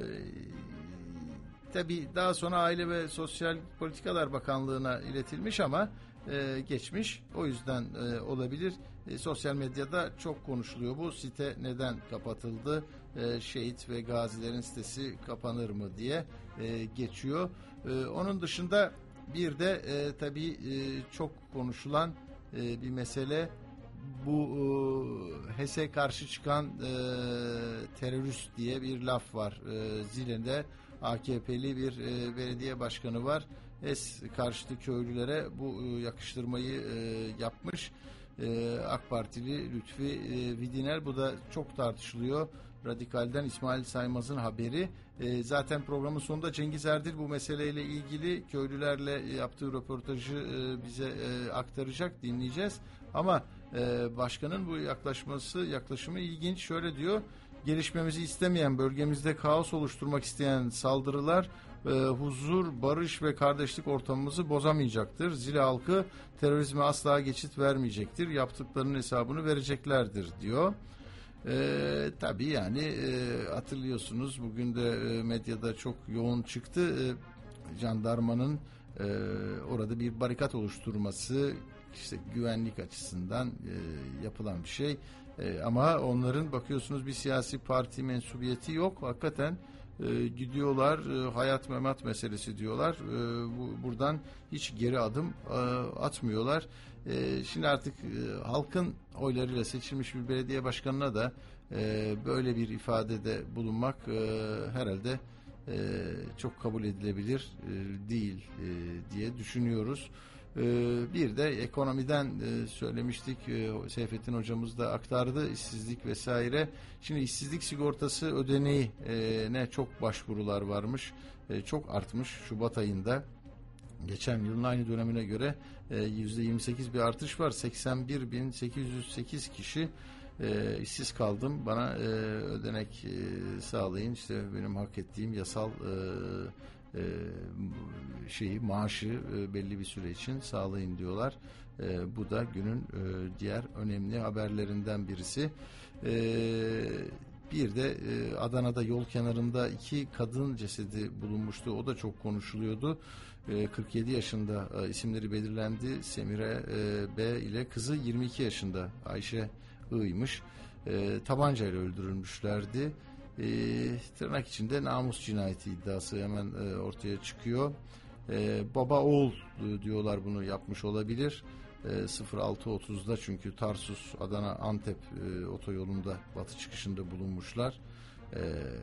tabii daha sonra Aile ve Sosyal Politikalar Bakanlığı'na iletilmiş ama e, geçmiş. O yüzden e, olabilir. E, sosyal medyada çok konuşuluyor. Bu site neden kapatıldı? E, şehit ve gazilerin sitesi kapanır mı diye e, geçiyor. E, onun dışında bir de e, tabii e, çok konuşulan e, bir mesele bu e, H E S'e karşı çıkan e, terörist diye bir laf var. E, Zile'de A K P'li bir e, belediye başkanı var. H E S karşıtı köylülere bu e, yakıştırmayı e, yapmış. e, AK Partili Lütfi e, Vidiner, bu da çok tartışılıyor. Radikal'den İsmail Saymaz'ın haberi. E, zaten programın sonunda Cengiz Erdil bu meseleyle ilgili köylülerle yaptığı röportajı e, bize e, aktaracak, dinleyeceğiz. Ama e, başkanın bu yaklaşması, yaklaşımı ilginç. Şöyle diyor: gelişmemizi istemeyen, bölgemizde kaos oluşturmak isteyen saldırılar e, huzur, barış ve kardeşlik ortamımızı bozamayacaktır. Zile halkı terörizme asla geçit vermeyecektir. Yaptıklarının hesabını vereceklerdir diyor. Ee, tabii yani e, hatırlıyorsunuz, bugün de e, medyada çok yoğun çıktı. E, jandarmanın e, orada bir barikat oluşturması, işte güvenlik açısından e, yapılan bir şey. E, ama onların bakıyorsunuz bir siyasi parti mensubiyeti yok. Hakikaten e, gidiyorlar, e, hayat memat meselesi diyorlar. E, bu, buradan hiç geri adım e, atmıyorlar. E, şimdi artık e, halkın oylarıyla seçilmiş bir belediye başkanına da e, böyle bir ifadede bulunmak e, herhalde e, çok kabul edilebilir e, değil e, diye düşünüyoruz. E, bir de ekonomiden e, söylemiştik. E, Seyfettin hocamız da aktardı, işsizlik vesaire. Şimdi işsizlik sigortası ödeneği e, ne çok başvurular varmış. E, çok artmış Şubat ayında. Geçen yılın aynı dönemine göre e, yüzde yirmi sekiz bir artış var. seksen bir bin sekiz yüz sekiz kişi e, işsiz kaldım, bana e, ödenek e, sağlayın, işte benim hak ettiğim yasal e, e, şeyi, maaşı e, belli bir süre için sağlayın diyorlar. E, bu da günün e, diğer önemli haberlerinden birisi. E, Bir de e, Adana'da yol kenarında iki kadın cesedi bulunmuştu. O da çok konuşuluyordu. E, kırk yedi yaşında e, isimleri belirlendi. Semire e, B ile kızı yirmi iki yaşında Ayşe I'ymış. E, tabancayla öldürülmüşlerdi. E, tırnak içinde namus cinayeti iddiası hemen e, ortaya çıkıyor. E, baba oğul e, diyorlar bunu yapmış olabilir. E, sıfır altı otuzda çünkü Tarsus Adana Antep e, otoyolunda batı çıkışında bulunmuşlar. E,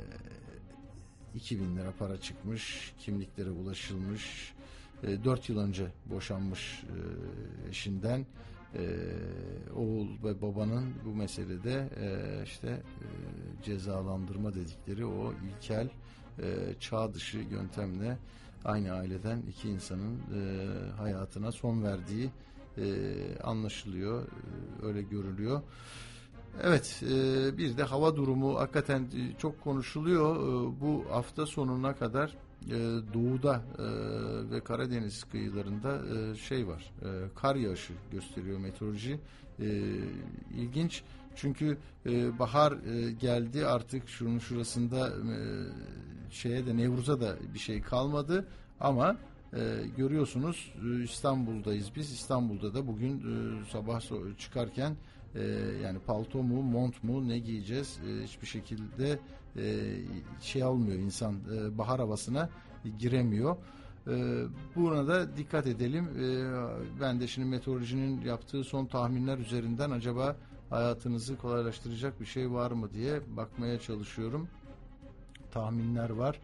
iki bin lira para çıkmış, kimliklere ulaşılmış. E, dört yıl önce boşanmış e, eşinden. E, oğul ve babanın bu meselede e, işte e, cezalandırma dedikleri o ilkel e, çağ dışı yöntemle aynı aileden iki insanın e, hayatına son verdiği Ee, anlaşılıyor, ee, öyle görülüyor. Evet, e, bir de hava durumu hakikaten e, çok konuşuluyor. E, bu hafta sonuna kadar e, doğuda e, ve Karadeniz kıyılarında e, şey var, e, kar yağışı gösteriyor meteoroloji. E, ilginç, çünkü e, bahar e, geldi, artık şunun şurasında e, şeye de, Nevruz'a da bir şey kalmadı ama Ee, görüyorsunuz İstanbul'dayız biz. İstanbul'da da bugün e, sabah çıkarken e, yani palto mu, mont mu, ne giyeceğiz? E, hiçbir şekilde e, şey almıyor insan, e, bahar havasına giremiyor. E, buna da dikkat edelim. E, ben de şimdi meteorolojinin yaptığı son tahminler üzerinden acaba hayatınızı kolaylaştıracak bir şey var mı diye bakmaya çalışıyorum. Tahminler var.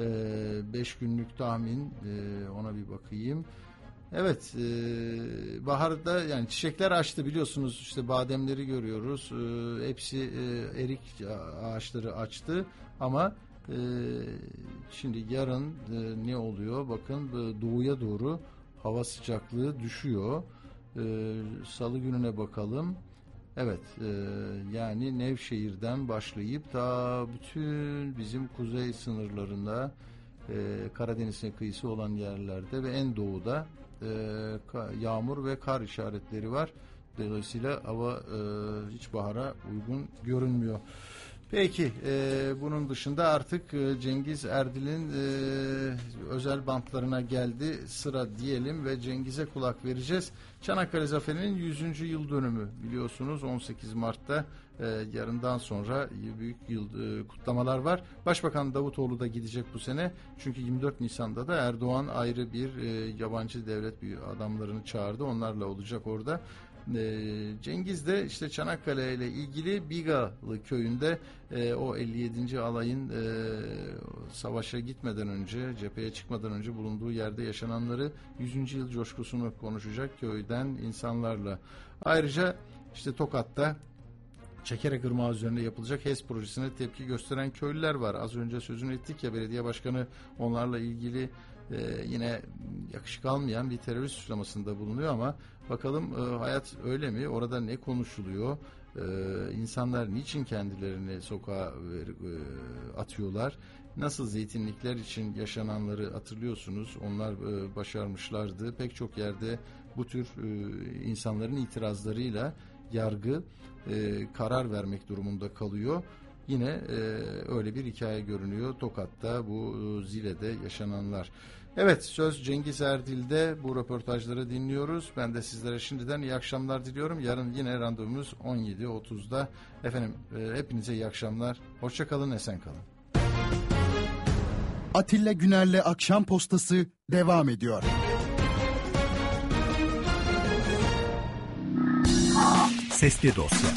beş günlük tahmin, e, ona bir bakayım. Evet, e, baharda yani çiçekler açtı biliyorsunuz, işte bademleri görüyoruz. E, hepsi e, erik ağaçları açtı ama e, şimdi yarın e, ne oluyor? Bakın e, doğuya doğru hava sıcaklığı düşüyor. E, Salı gününe bakalım. Evet, e, yani Nevşehir'den başlayıp da bütün bizim kuzey sınırlarında, e, Karadeniz'in kıyısı olan yerlerde ve en doğuda e, ka, yağmur ve kar işaretleri var. Dolayısıyla hava e, hiç bahara uygun görünmüyor. Peki, e, bunun dışında artık e, Cengiz Erdil'in e, özel bantlarına geldi sıra diyelim ve Cengiz'e kulak vereceğiz. Çanakkale Zaferi'nin yüzüncü yıl dönümü biliyorsunuz, on sekiz Mart'ta e, yarından sonra büyük yıl e, kutlamalar var. Başbakan Davutoğlu da gidecek bu sene, çünkü yirmi dört Nisan'da da Erdoğan ayrı bir e, yabancı devlet bir adamlarını çağırdı, onlarla olacak orada. Cengiz de işte Çanakkale ile ilgili Bigalı köyünde e, o elli yedinci alayın e, savaşa gitmeden önce, cepheye çıkmadan önce bulunduğu yerde yaşananları, yüzüncü yıl coşkusunu konuşacak köyden insanlarla. Ayrıca işte Tokat'ta Çekerek Irmağı üzerinde yapılacak HES projesine tepki gösteren köylüler var. Az önce sözünü ettik ya, belediye başkanı onlarla ilgili e, yine yakışık almayan bir terörist suçlamasında bulunuyor ama bakalım e, hayat öyle mi? Orada ne konuşuluyor? E, insanlar niçin kendilerini sokağa e, atıyorlar? Nasıl zeytinlikler için yaşananları hatırlıyorsunuz? Onlar e, başarmışlardı. Pek çok yerde bu tür e, insanların itirazlarıyla yargı e, karar vermek durumunda kalıyor. Yine e, öyle bir hikaye görünüyor Tokat'ta bu e, Zile'de yaşananlar. Evet, söz Cengiz Erdil'de, bu röportajları dinliyoruz. Ben de sizlere şimdiden iyi akşamlar diliyorum. Yarın yine randevumuz on yedi otuzda. Efendim e, hepinize iyi akşamlar. Hoşça kalın, esen kalın. Atilla Güner'le Akşam Postası devam ediyor. Sesli Dosya.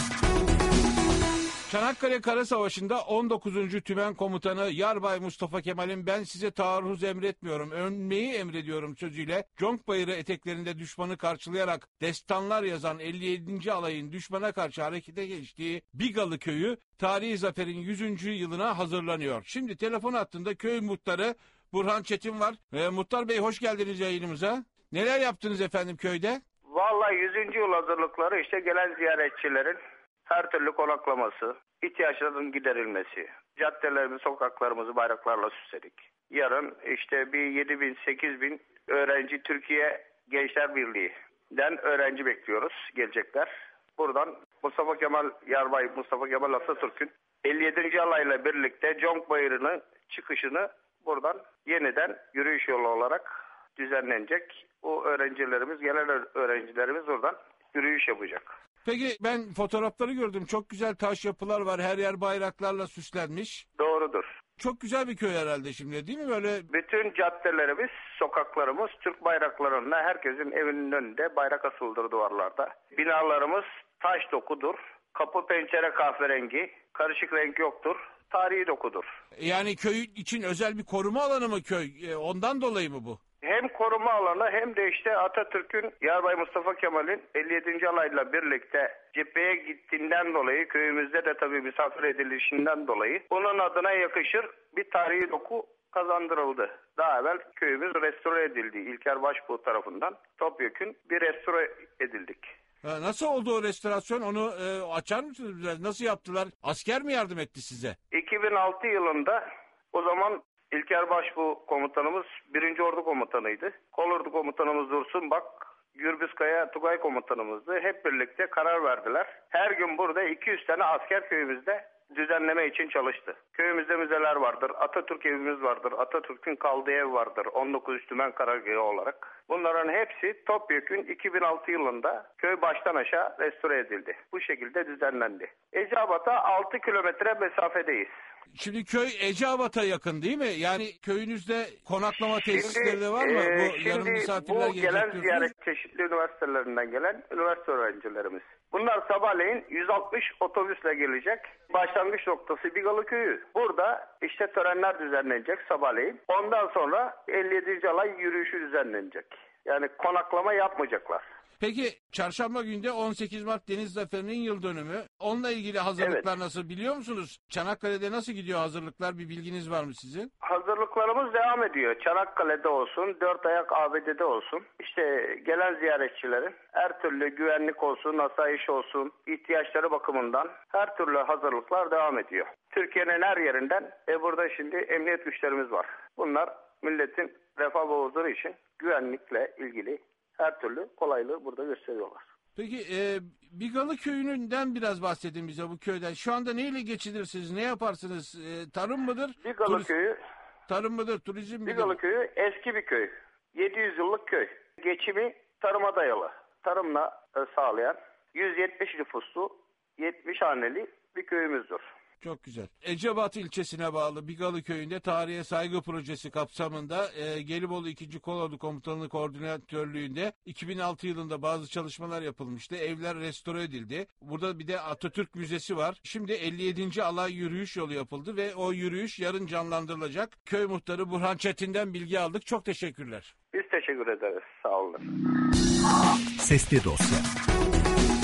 Çanakkale Kara Savaşı'nda on dokuzuncu Tümen Komutanı Yarbay Mustafa Kemal'in "ben size taarruz emretmiyorum, ölmeyi emrediyorum" sözüyle Conk Bayırı eteklerinde düşmanı karşılayarak destanlar yazan elli yedinci alayın düşmana karşı harekete geçtiği Bigalı köyü tarihi zaferin yüzüncü yılına hazırlanıyor. Şimdi telefon hattında köy muhtarı Burhan Çetin var. E, Muhtar Bey, hoş geldiniz yayınımıza. Neler yaptınız efendim köyde? Vallahi yüzüncü yıl hazırlıkları işte gelen ziyaretçilerin her türlü konaklaması, ihtiyaçların giderilmesi, caddelerimizi, sokaklarımızı bayraklarla süsledik. Yarın işte bir yedi bin sekiz bin öğrenci Türkiye Gençler Birliği'den öğrenci bekliyoruz, gelecekler. Buradan Mustafa Kemal Yarbay Mustafa Kemal Atatürk'ün elli yedinci alayla birlikte Conk Bayırı'nın çıkışını buradan yeniden yürüyüş yolu olarak düzenlenecek. O öğrencilerimiz, gelen öğrencilerimiz oradan yürüyüş yapacak. Peki, ben fotoğrafları gördüm. Çok güzel taş yapılar var. Her yer bayraklarla süslenmiş. Doğrudur. Çok güzel bir köy herhalde şimdi, değil mi böyle? Bütün caddelerimiz, sokaklarımız Türk bayraklarında, herkesin evinin önünde bayrak asılıdır duvarlarda. Binalarımız taş dokudur. Kapı pencere kahverengi. Karışık renk yoktur. Tarihi dokudur. Yani köy için özel bir koruma alanı mı köy? Ondan dolayı mı bu? Hem koruma alanı hem de işte Atatürk'ün, Yarbay Mustafa Kemal'in elli yedinci alayla birlikte cepheye gittiğinden dolayı, köyümüzde de tabii misafir edilişinden dolayı onun adına yakışır bir tarihi doku kazandırıldı. Daha evvel köyümüz restore edildi. İlker Başbuğ tarafından topyekün bir restore edildik. Nasıl oldu o restorasyon? Onu e, açar mısınız biraz? Nasıl yaptılar? Asker mi yardım etti size? iki bin altı yılında o zaman İlker Başbuğ komutanımız birinci Ordu komutanıydı. Kolordu komutanımız Dursun Bak, Gürbüzkaya Tugay komutanımızdı. Hep birlikte karar verdiler. Her gün burada iki yüz tane asker köyümüzde düzenleme için çalıştı. Köyümüzde müzeler vardır, Atatürk evimiz vardır, Atatürk'ün kaldığı ev vardır on dokuz Tümen karargahı olarak. Bunların hepsi topyekün iki bin altı yılında köy baştan aşağı restore edildi. Bu şekilde düzenlendi. Eceabat'a altı kilometre mesafedeyiz. Şimdi köy Eceabat'a yakın değil mi? Yani köyünüzde konaklama tesisleri şimdi, de var mı? E, bu yarın misafirler bu gelen diyorsunuz. ziyaret çeşitli üniversitelerinden gelen üniversite öğrencilerimiz. Bunlar sabahleyin yüz altmış otobüsle gelecek. Başlangıç noktası Bigalı Köyü. Burada işte törenler düzenlenecek sabahleyin. Ondan sonra elli yedinci alay yürüyüşü düzenlenecek. Yani konaklama yapmayacaklar. Peki çarşamba günde on sekiz Mart Deniz Zaferi'nin yıl dönümü. Onunla ilgili hazırlıklar evet. nasıl, biliyor musunuz? Çanakkale'de nasıl gidiyor hazırlıklar? Bir bilginiz var mı sizin? Hazırlıklarımız devam ediyor. Çanakkale'de olsun, Dört Ayak A B D'de olsun. İşte gelen ziyaretçilerin her türlü güvenlik olsun, asayiş olsun, ihtiyaçları bakımından her türlü hazırlıklar devam ediyor. Türkiye'nin her yerinden e burada şimdi emniyet güçlerimiz var. Bunlar milletin refah ve huzuru için güvenlikle ilgili her türlü kolaylığı burada gösteriyorlar. Peki e, Bigalı Köyü'nden biraz bahsedin bize, bu köyden. Şu anda neyle geçinirsiniz, ne yaparsınız? E, tarım mıdır? Bigalı Turist... Köyü. Tarım mıdır, turizm midir? Bigalı Köyü eski bir köy. yedi yüz yıllık köy. Geçimi tarıma dayalı. Tarımla e, sağlayan yüz yetmiş nüfuslu, yetmiş haneli bir köyümüzdür. Çok güzel. Eceabat ilçesine bağlı Bigalı Köyü'nde Tarihe Saygı Projesi kapsamında e, Gelibolu ikinci Kolordu Komutanlığı Koordinatörlüğü'nde iki bin altı yılında bazı çalışmalar yapılmıştı. Evler restore edildi. Burada bir de Atatürk Müzesi var. Şimdi elli yedinci alay yürüyüş yolu yapıldı ve o yürüyüş yarın canlandırılacak. Köy muhtarı Burhan Çetin'den bilgi aldık. Çok teşekkürler. Biz teşekkür ederiz. Sağ olun. Sesli Dosya.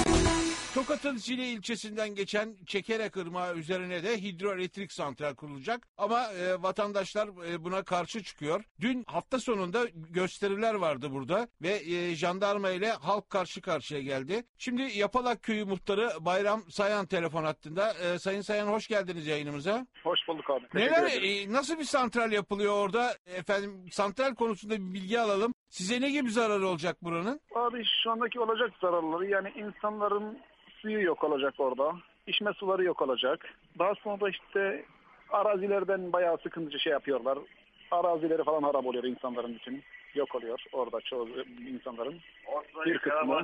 Tokat'ın Zile ilçesinden geçen Çekerek Irmağı üzerine de hidroelektrik santral kurulacak. Ama e, vatandaşlar e, buna karşı çıkıyor. Dün hafta sonunda gösteriler vardı burada ve e, jandarma ile halk karşı karşıya geldi. Şimdi Yapalak Köyü Muhtarı Bayram Sayan telefon hattında. E, Sayın Sayan hoş geldiniz yayınımıza. Hoş bulduk abi. Neler, e, nasıl bir santral yapılıyor orada? Efendim santral konusunda bir bilgi alalım. Size ne gibi zararı olacak buranın? Abi şu andaki olacak zararları yani insanların suyu yok olacak orada. İçme suları yok olacak. Daha sonra işte arazilerden bayağı sıkıntı şey yapıyorlar. Arazileri falan harap oluyor insanların bütün. Yok oluyor orada çoğu insanların. Bir kısmı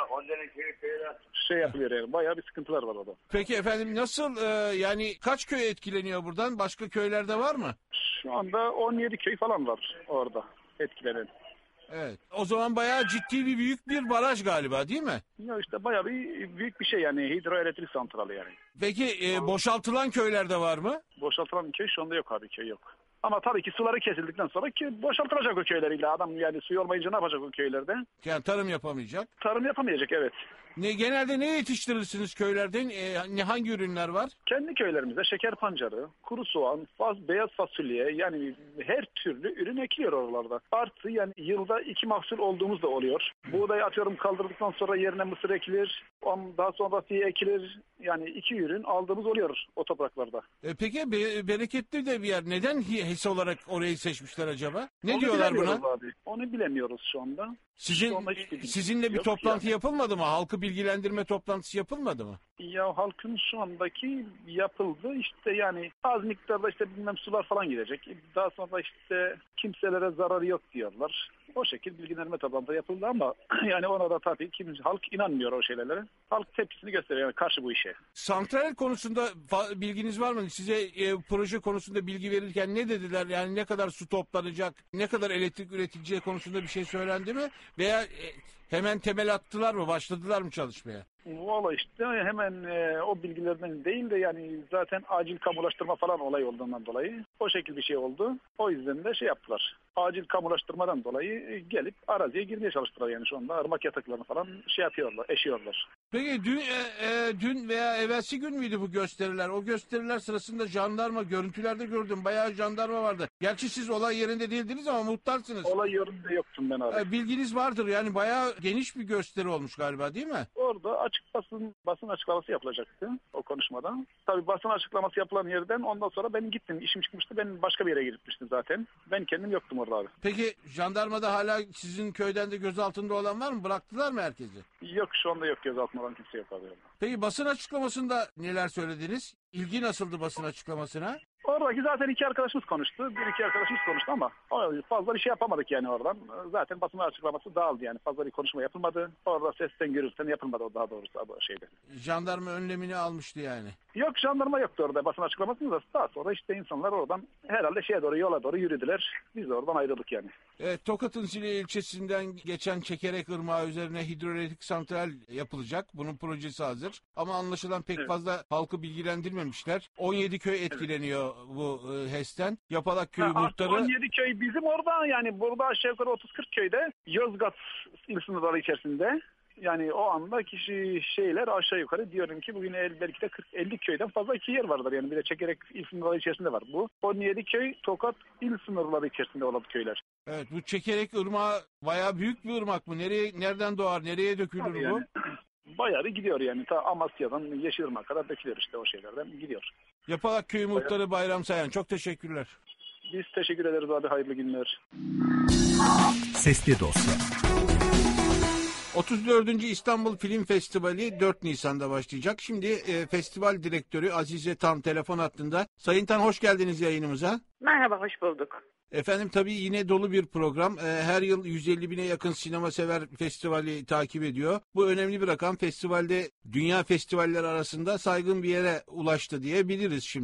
şey yapılıyor yani. Bayağı bir sıkıntılar var orada. Peki efendim nasıl e, yani kaç köy etkileniyor buradan? Başka köylerde var mı? Şu anda on yedi köy falan var orada etkilenen. Evet. O zaman bayağı ciddi bir büyük bir baraj galiba değil mi? Ya işte bayağı bir büyük bir şey yani hidroelektrik santralı yani. Peki e, boşaltılan köylerde var mı? Boşaltılan köy şu anda yok abi köy yok. Ama tabii ki suları kesildikten sonra ki boşaltılacak o köyleriyle adam yani suyu olmayınca ne yapacak o köylerde? Yani tarım yapamayacak. Tarım yapamayacak evet. Ne genelde ne yetiştirirsiniz köylerden? E, ne hangi ürünler var? Kendi köylerimizde şeker pancarı, kuru soğan, faz, beyaz fasulye yani her türlü ürün ekiliyor oralarda. Artı yani yılda iki mahsul olduğumuz da oluyor. Buğday atıyorum kaldırdıktan sonra yerine mısır ekilir. Daha sonra fiye ekilir. Yani iki ürün aldığımız oluyor o topraklarda. E, peki be, bereketli de bir yer. Neden H E S olarak orayı seçmişler acaba? Ne Onu diyorlar buna? Abi. Onu bilemiyoruz şu anda. Sizin şu anda sizinle bir yok toplantı yani. yapılmadı mı? Halkı bilgilendirme toplantısı yapılmadı mı? Ya halkın şu andaki yapıldı işte yani az miktarda işte bilmem sular falan gidecek. Daha sonra işte kimselere zararı yok diyorlar. O şekilde bilgilendirme toplantısı yapıldı ama yani ona da tabii kimse halk inanmıyor o şeylere. Halk tepkisini gösteriyor yani karşı bu işe. Santral konusunda bilginiz var mı? Size e, proje konusunda bilgi verirken ne dediler? Yani ne kadar su toplanacak, ne kadar elektrik üretileceği konusunda bir şey söylendi mi? Veya e, hemen temel attılar mı? Başladılar mı çalışmaya? Valla işte hemen e, o bilgilerden değil de yani zaten acil kamulaştırma falan olay olduğundan dolayı o şekilde bir şey oldu. O yüzden de şey yaptılar. Acil kamulaştırmadan dolayı gelip araziye girmeye çalıştılar yani şu anda ırmak yataklarını falan şey yapıyorlar, eşiyorlar. Peki dün, e, e, dün veya evvelsi gün müydü bu gösteriler? O gösteriler sırasında jandarma görüntülerde gördüm. Bayağı jandarma vardı. Gerçi siz olay yerinde değildiniz ama muhtarsınız. Olay yerinde yoktum ben abi. E, bilginiz vardır yani bayağı geniş bir gösteri olmuş galiba değil mi? Orada açık basın basın açıklaması yapılacaktı o konuşmada. Tabii basın açıklaması yapılan yerden ondan sonra ben gittim. İşim çıkmıştı. Ben başka bir yere gitmiştim zaten. Ben kendim yoktum orada abi. Peki jandarmada hala sizin köyden de gözaltında olan var mı? Bıraktılar mı herkesi? Yok şu anda yok gözaltında olan kimse yok abi. Peki basın açıklamasında neler söylediniz? İlgi nasıldı basın açıklamasına? Oradaki zaten iki arkadaşımız konuştu. Bir iki arkadaşımız konuştu ama fazla bir şey yapamadık yani oradan. Zaten basın açıklaması dağıldı yani. Fazla bir konuşma yapılmadı. Orada sesten gürültüden yapılmadı o daha doğrusu o şeyde. Jandarma önlemini almıştı yani. Yok jandarma yoktu orada basın açıklamasında. Daha sonra işte insanlar oradan herhalde şeye doğru yola doğru yürüdüler. Biz de oradan ayrıldık yani. Evet, Tokat'ın Zile ilçesinden geçen Çekerek Irmağı üzerine hidroelektrik santral yapılacak. Bunun projesi hazır. Ama anlaşılan pek evet. fazla halkı bilgilendirmemişler. on yedi köy etkileniyor evet. bu e, H E S'ten. Yapalak Köyü ha, muhtarı... on yedi köy bizim orada yani burada aşağı yukarı otuz kırk köyde Yozgat il sınırları içerisinde. Yani o anda kişi şeyler aşağı yukarı diyorum ki bugün belki de kırk elli köyden fazla iki yer vardır. Yani bir de Çekerek il sınırları içerisinde var. Bu on yedi köy Tokat il sınırları içerisinde olan köyler. Evet, bu Çekerek Irmağı bayağı büyük bir ırmak mı? Nereye, nereden doğar, nereye dökülür Tabii bu? Yani, bayağı bir gidiyor yani. Ta Amasya'dan Yeşilırmak'a kadar dökülüyor işte o şeylerden gidiyor. Yapalak Köyü Muhtarı Bayram Sayan, çok teşekkürler. Biz teşekkür ederiz abi, hayırlı günler. Sesli Dosya. otuz dördüncü İstanbul Film Festivali dört Nisan'da başlayacak. Şimdi e, festival direktörü Azize Tan telefon hattında. Sayın Tan hoş geldiniz yayınımıza. Merhaba, hoş bulduk. Efendim tabii yine dolu bir program. E, her yıl yüz elli bine yakın sinema sever festivali takip ediyor. Bu önemli bir rakam. Festivalde dünya festivaller arasında saygın bir yere ulaştı diyebiliriz şimdi.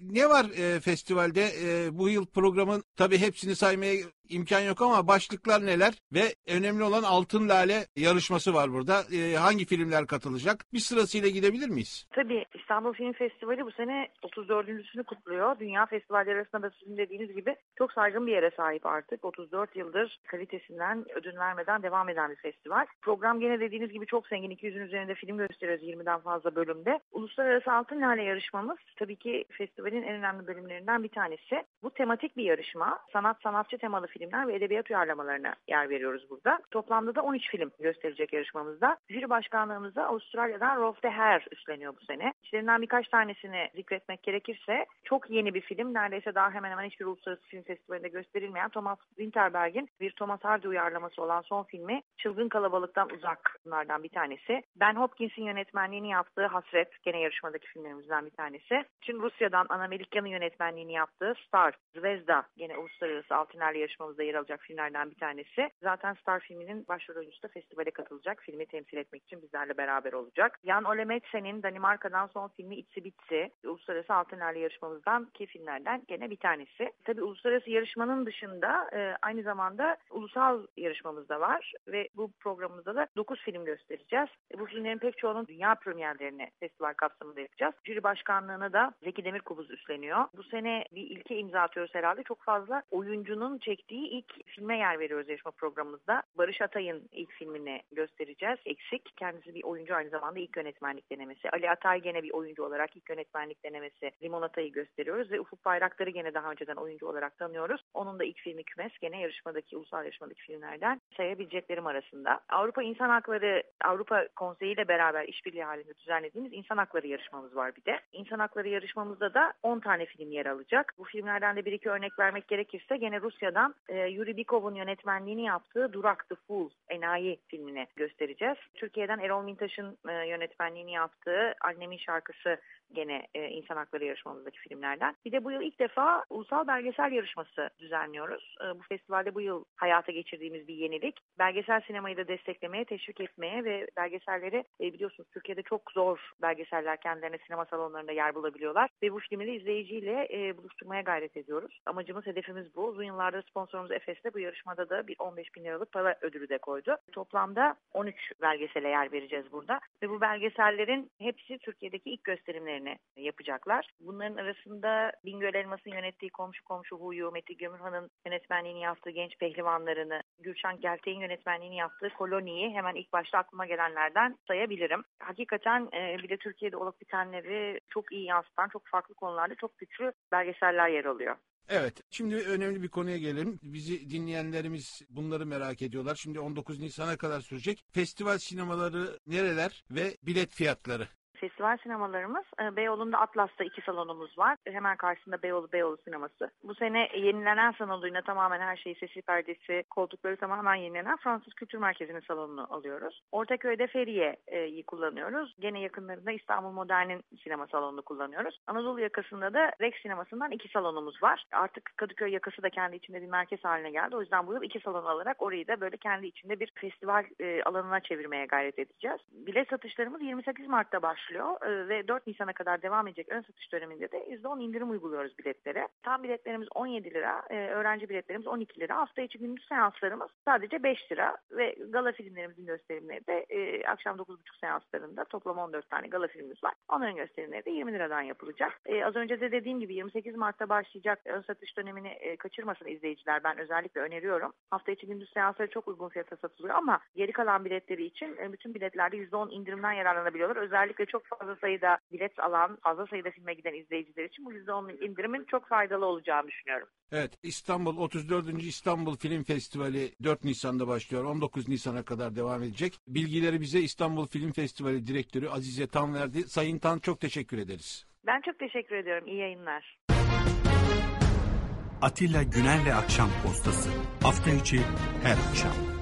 ne var e, festivalde? E, bu yıl programın tabii hepsini saymaya imkan yok ama başlıklar neler? Ve önemli olan Altın Lale yarışması var burada. E, hangi filmler katılacak? Bir sırasıyla gidebilir miyiz? Tabii İstanbul Film Festivali bu sene otuz dördüncüsünü kutluyor. Dünya festivalleri arasında da sizin dediğiniz gibi çok saygın bir yere sahip artık. otuz dört yıldır kalitesinden ödün vermeden devam eden bir festival. Program gene dediğiniz gibi çok zengin. iki yüzün üzerinde film gösteriyoruz yirmiden fazla bölümde. Uluslararası Altın Lale yarışmamız tabii ki festivalin en önemli bölümlerinden bir tanesi. Bu tematik bir yarışma. Sanat, sanatçı temalı filmler ve edebiyat uyarlamalarına yer veriyoruz burada. Toplamda da on üç film gösterecek yarışmamızda. Jüri başkanlığımızda Avustralya'dan Rolf de Heer üstleniyor bu sene. İçlerinden birkaç tanesini zikretmek gerekirse çok yeni bir film. Neredeyse daha hemen hemen hiçbir uluslararası film festivalinde gösterilmeyen Thomas Winterberg'in bir Thomas Hardy uyarlaması olan son filmi Çılgın Kalabalıktan Uzak bunlardan bir tanesi. Ben Hopkins'in yönetmenliğini yaptığı Hasret gene yarışmadaki filmlerimizden bir tanesi. Şimdi Rusya'dan Anna Melikyan'ın yönetmenliğini yaptığı Star, Zvezda gene uluslararası Altın Lale yarışmamızda yer alacak filmlerden bir tanesi. Zaten Star filminin başrol oyuncusu da festivale katılacak. Filmi temsil etmek için bizlerle beraber olacak. Jan Ole Metsen'in Danimarka'dan son filmi İtsi Bitsi uluslararası Altın Lale yarışmamızdan ki filmlerden gene bir tanesi. Tabii uluslararası yarışmanın dışında e, aynı zamanda ulusal yarışmamız da var ve bu programımızda da dokuz film göstereceğiz. E, bu filmlerin pek çoğunun dünya premierlerini festival kapsamında yapacağız. Jüri başkanlığını da Zeki Demirkubuz üstleniyor. Bu sene bir ilke imza atıyoruz herhalde. Çok fazla oyuncunun çektiği ilk filme yer veriyoruz yarışma programımızda. Barış Atay'ın ilk filmini göstereceğiz. Eksik. Kendisi bir oyuncu, aynı zamanda ilk yönetmenlik denemesi. Ali Atay gene bir oyuncu olarak ilk yönetmenlik denemesi Limonata'yı gösteriyoruz ve Ufuk Bayraktar'ı gene daha önceden oyuncu olarak tanıyoruz. Onun da ilk filmi Kümes gene yarışmadaki, ulusal yarışmadaki filmlerden sayabileceklerim arasında. Avrupa İnsan Hakları, Avrupa Konseyi ile beraber işbirliği halinde düzenlediğimiz İnsan Hakları yarışmamız var bir de. İnsan Hakları yarışmamızda da on tane film yer alacak. Bu filmlerden de bir iki örnek vermek gerekirse gene Rusya'dan e, Yuri Bikov'un yönetmenliğini yaptığı Durak The Fool, Enayi filmini göstereceğiz. Türkiye'den Erol Mintaş'ın e, yönetmenliğini yaptığı Annemin Şarkısı gene e, İnsan Hakları yarışmamızdaki filmlerden. Bir de bu yıl ilk defa ulusal belgesel yarışması düzenliyoruz. E, bu festivalde bu yıl hayata geçirdiğimiz bir yenilik. Belgesel sinemayı da desteklemeye, teşvik etmeye ve belgeselleri e, biliyorsunuz Türkiye'de çok zor belgeseller kendilerine sinema salonlarında yer bulabiliyorlar. Ve bu filmi de izleyiciyle e, buluşturmaya gayret ediyoruz. Amacımız, hedefimiz bu. Uzun yıllardır sponsorumuz Efes'te bu yarışmada da bir on beş bin liralık para ödülü de koydu. Toplamda on üç belgesele yer vereceğiz burada. Ve bu belgesellerin hepsi Türkiye'deki ilk gösterimlerini yapacaklar. Bunların arasında Bingöl Elmas'ın yönettiği Komşu Komşu Huyu, Metin Gömürhan'ın yönetmenliğini yaptığı Genç Pehlivanlarını, Gülşen Geltek'in yönetmenliğini yaptığı Koloni'yi hemen ilk başta aklıma gelenlerden sayabilirim. Hakikaten e, bir de Türkiye'de olup bitenleri çok iyi yansıtan, çok farklı konularda çok güçlü belgeseller yer alıyor. Evet, şimdi önemli bir konuya gelelim. Bizi dinleyenlerimiz bunları merak ediyorlar. Şimdi on dokuz Nisan'a kadar sürecek. Festival sinemaları nereler ve bilet fiyatları? Festival sinemalarımız Beyoğlu'nda Atlas'ta iki salonumuz var. Hemen karşısında Beyoğlu Beyoğlu sineması. Bu sene yenilenen salonuyla tamamen her şeyi, sesi, perdesi, koltukları tamamen yenilenen Fransız Kültür Merkezi'nin salonunu alıyoruz. Ortaköy'de Feriye'yi kullanıyoruz. Gene yakınlarında İstanbul Modern'in sinema salonunu kullanıyoruz. Anadolu yakasında da Rex sinemasından iki salonumuz var. Artık Kadıköy yakası da kendi içinde bir merkez haline geldi. O yüzden bu yıl iki salon alarak orayı da böyle kendi içinde bir festival alanına çevirmeye gayret edeceğiz. Bilet satışlarımız yirmi sekiz Mart'ta başlıyor. Ve dört Nisan'a kadar devam edecek ön satış döneminde de yüzde on indirim uyguluyoruz biletlere. Tam biletlerimiz on yedi lira, öğrenci biletlerimiz on iki lira. Hafta içi gündüz seanslarımız sadece beş lira ve gala filmlerimizin gösterimleri de e, akşam dokuz buçuk seanslarında toplam on dört tane gala filmimiz var. Onların gösterimleri de yirmi liradan yapılacak. E, az önce de dediğim gibi yirmi sekiz Mart'ta başlayacak ön satış dönemini e, kaçırmasın izleyiciler. Ben özellikle öneriyorum. Hafta içi gündüz seansları çok uygun fiyata satılıyor ama geri kalan biletleri için e, bütün biletlerde yüzde on indirimden yararlanabiliyorlar. Özellikle çok fazla sayıda bilet alan, fazla sayıda filme giden izleyiciler için bu yüzde on indirimin çok faydalı olacağını düşünüyorum. Evet, İstanbul otuz dördüncü İstanbul Film Festivali dört Nisan'da başlıyor. on dokuz Nisan'a kadar devam edecek. Bilgileri bize İstanbul Film Festivali Direktörü Azize Tan verdi. Sayın Tan, çok teşekkür ederiz. Ben çok teşekkür ediyorum. İyi yayınlar. Atilla Güner'le Akşam Postası. Hafta içi her akşam.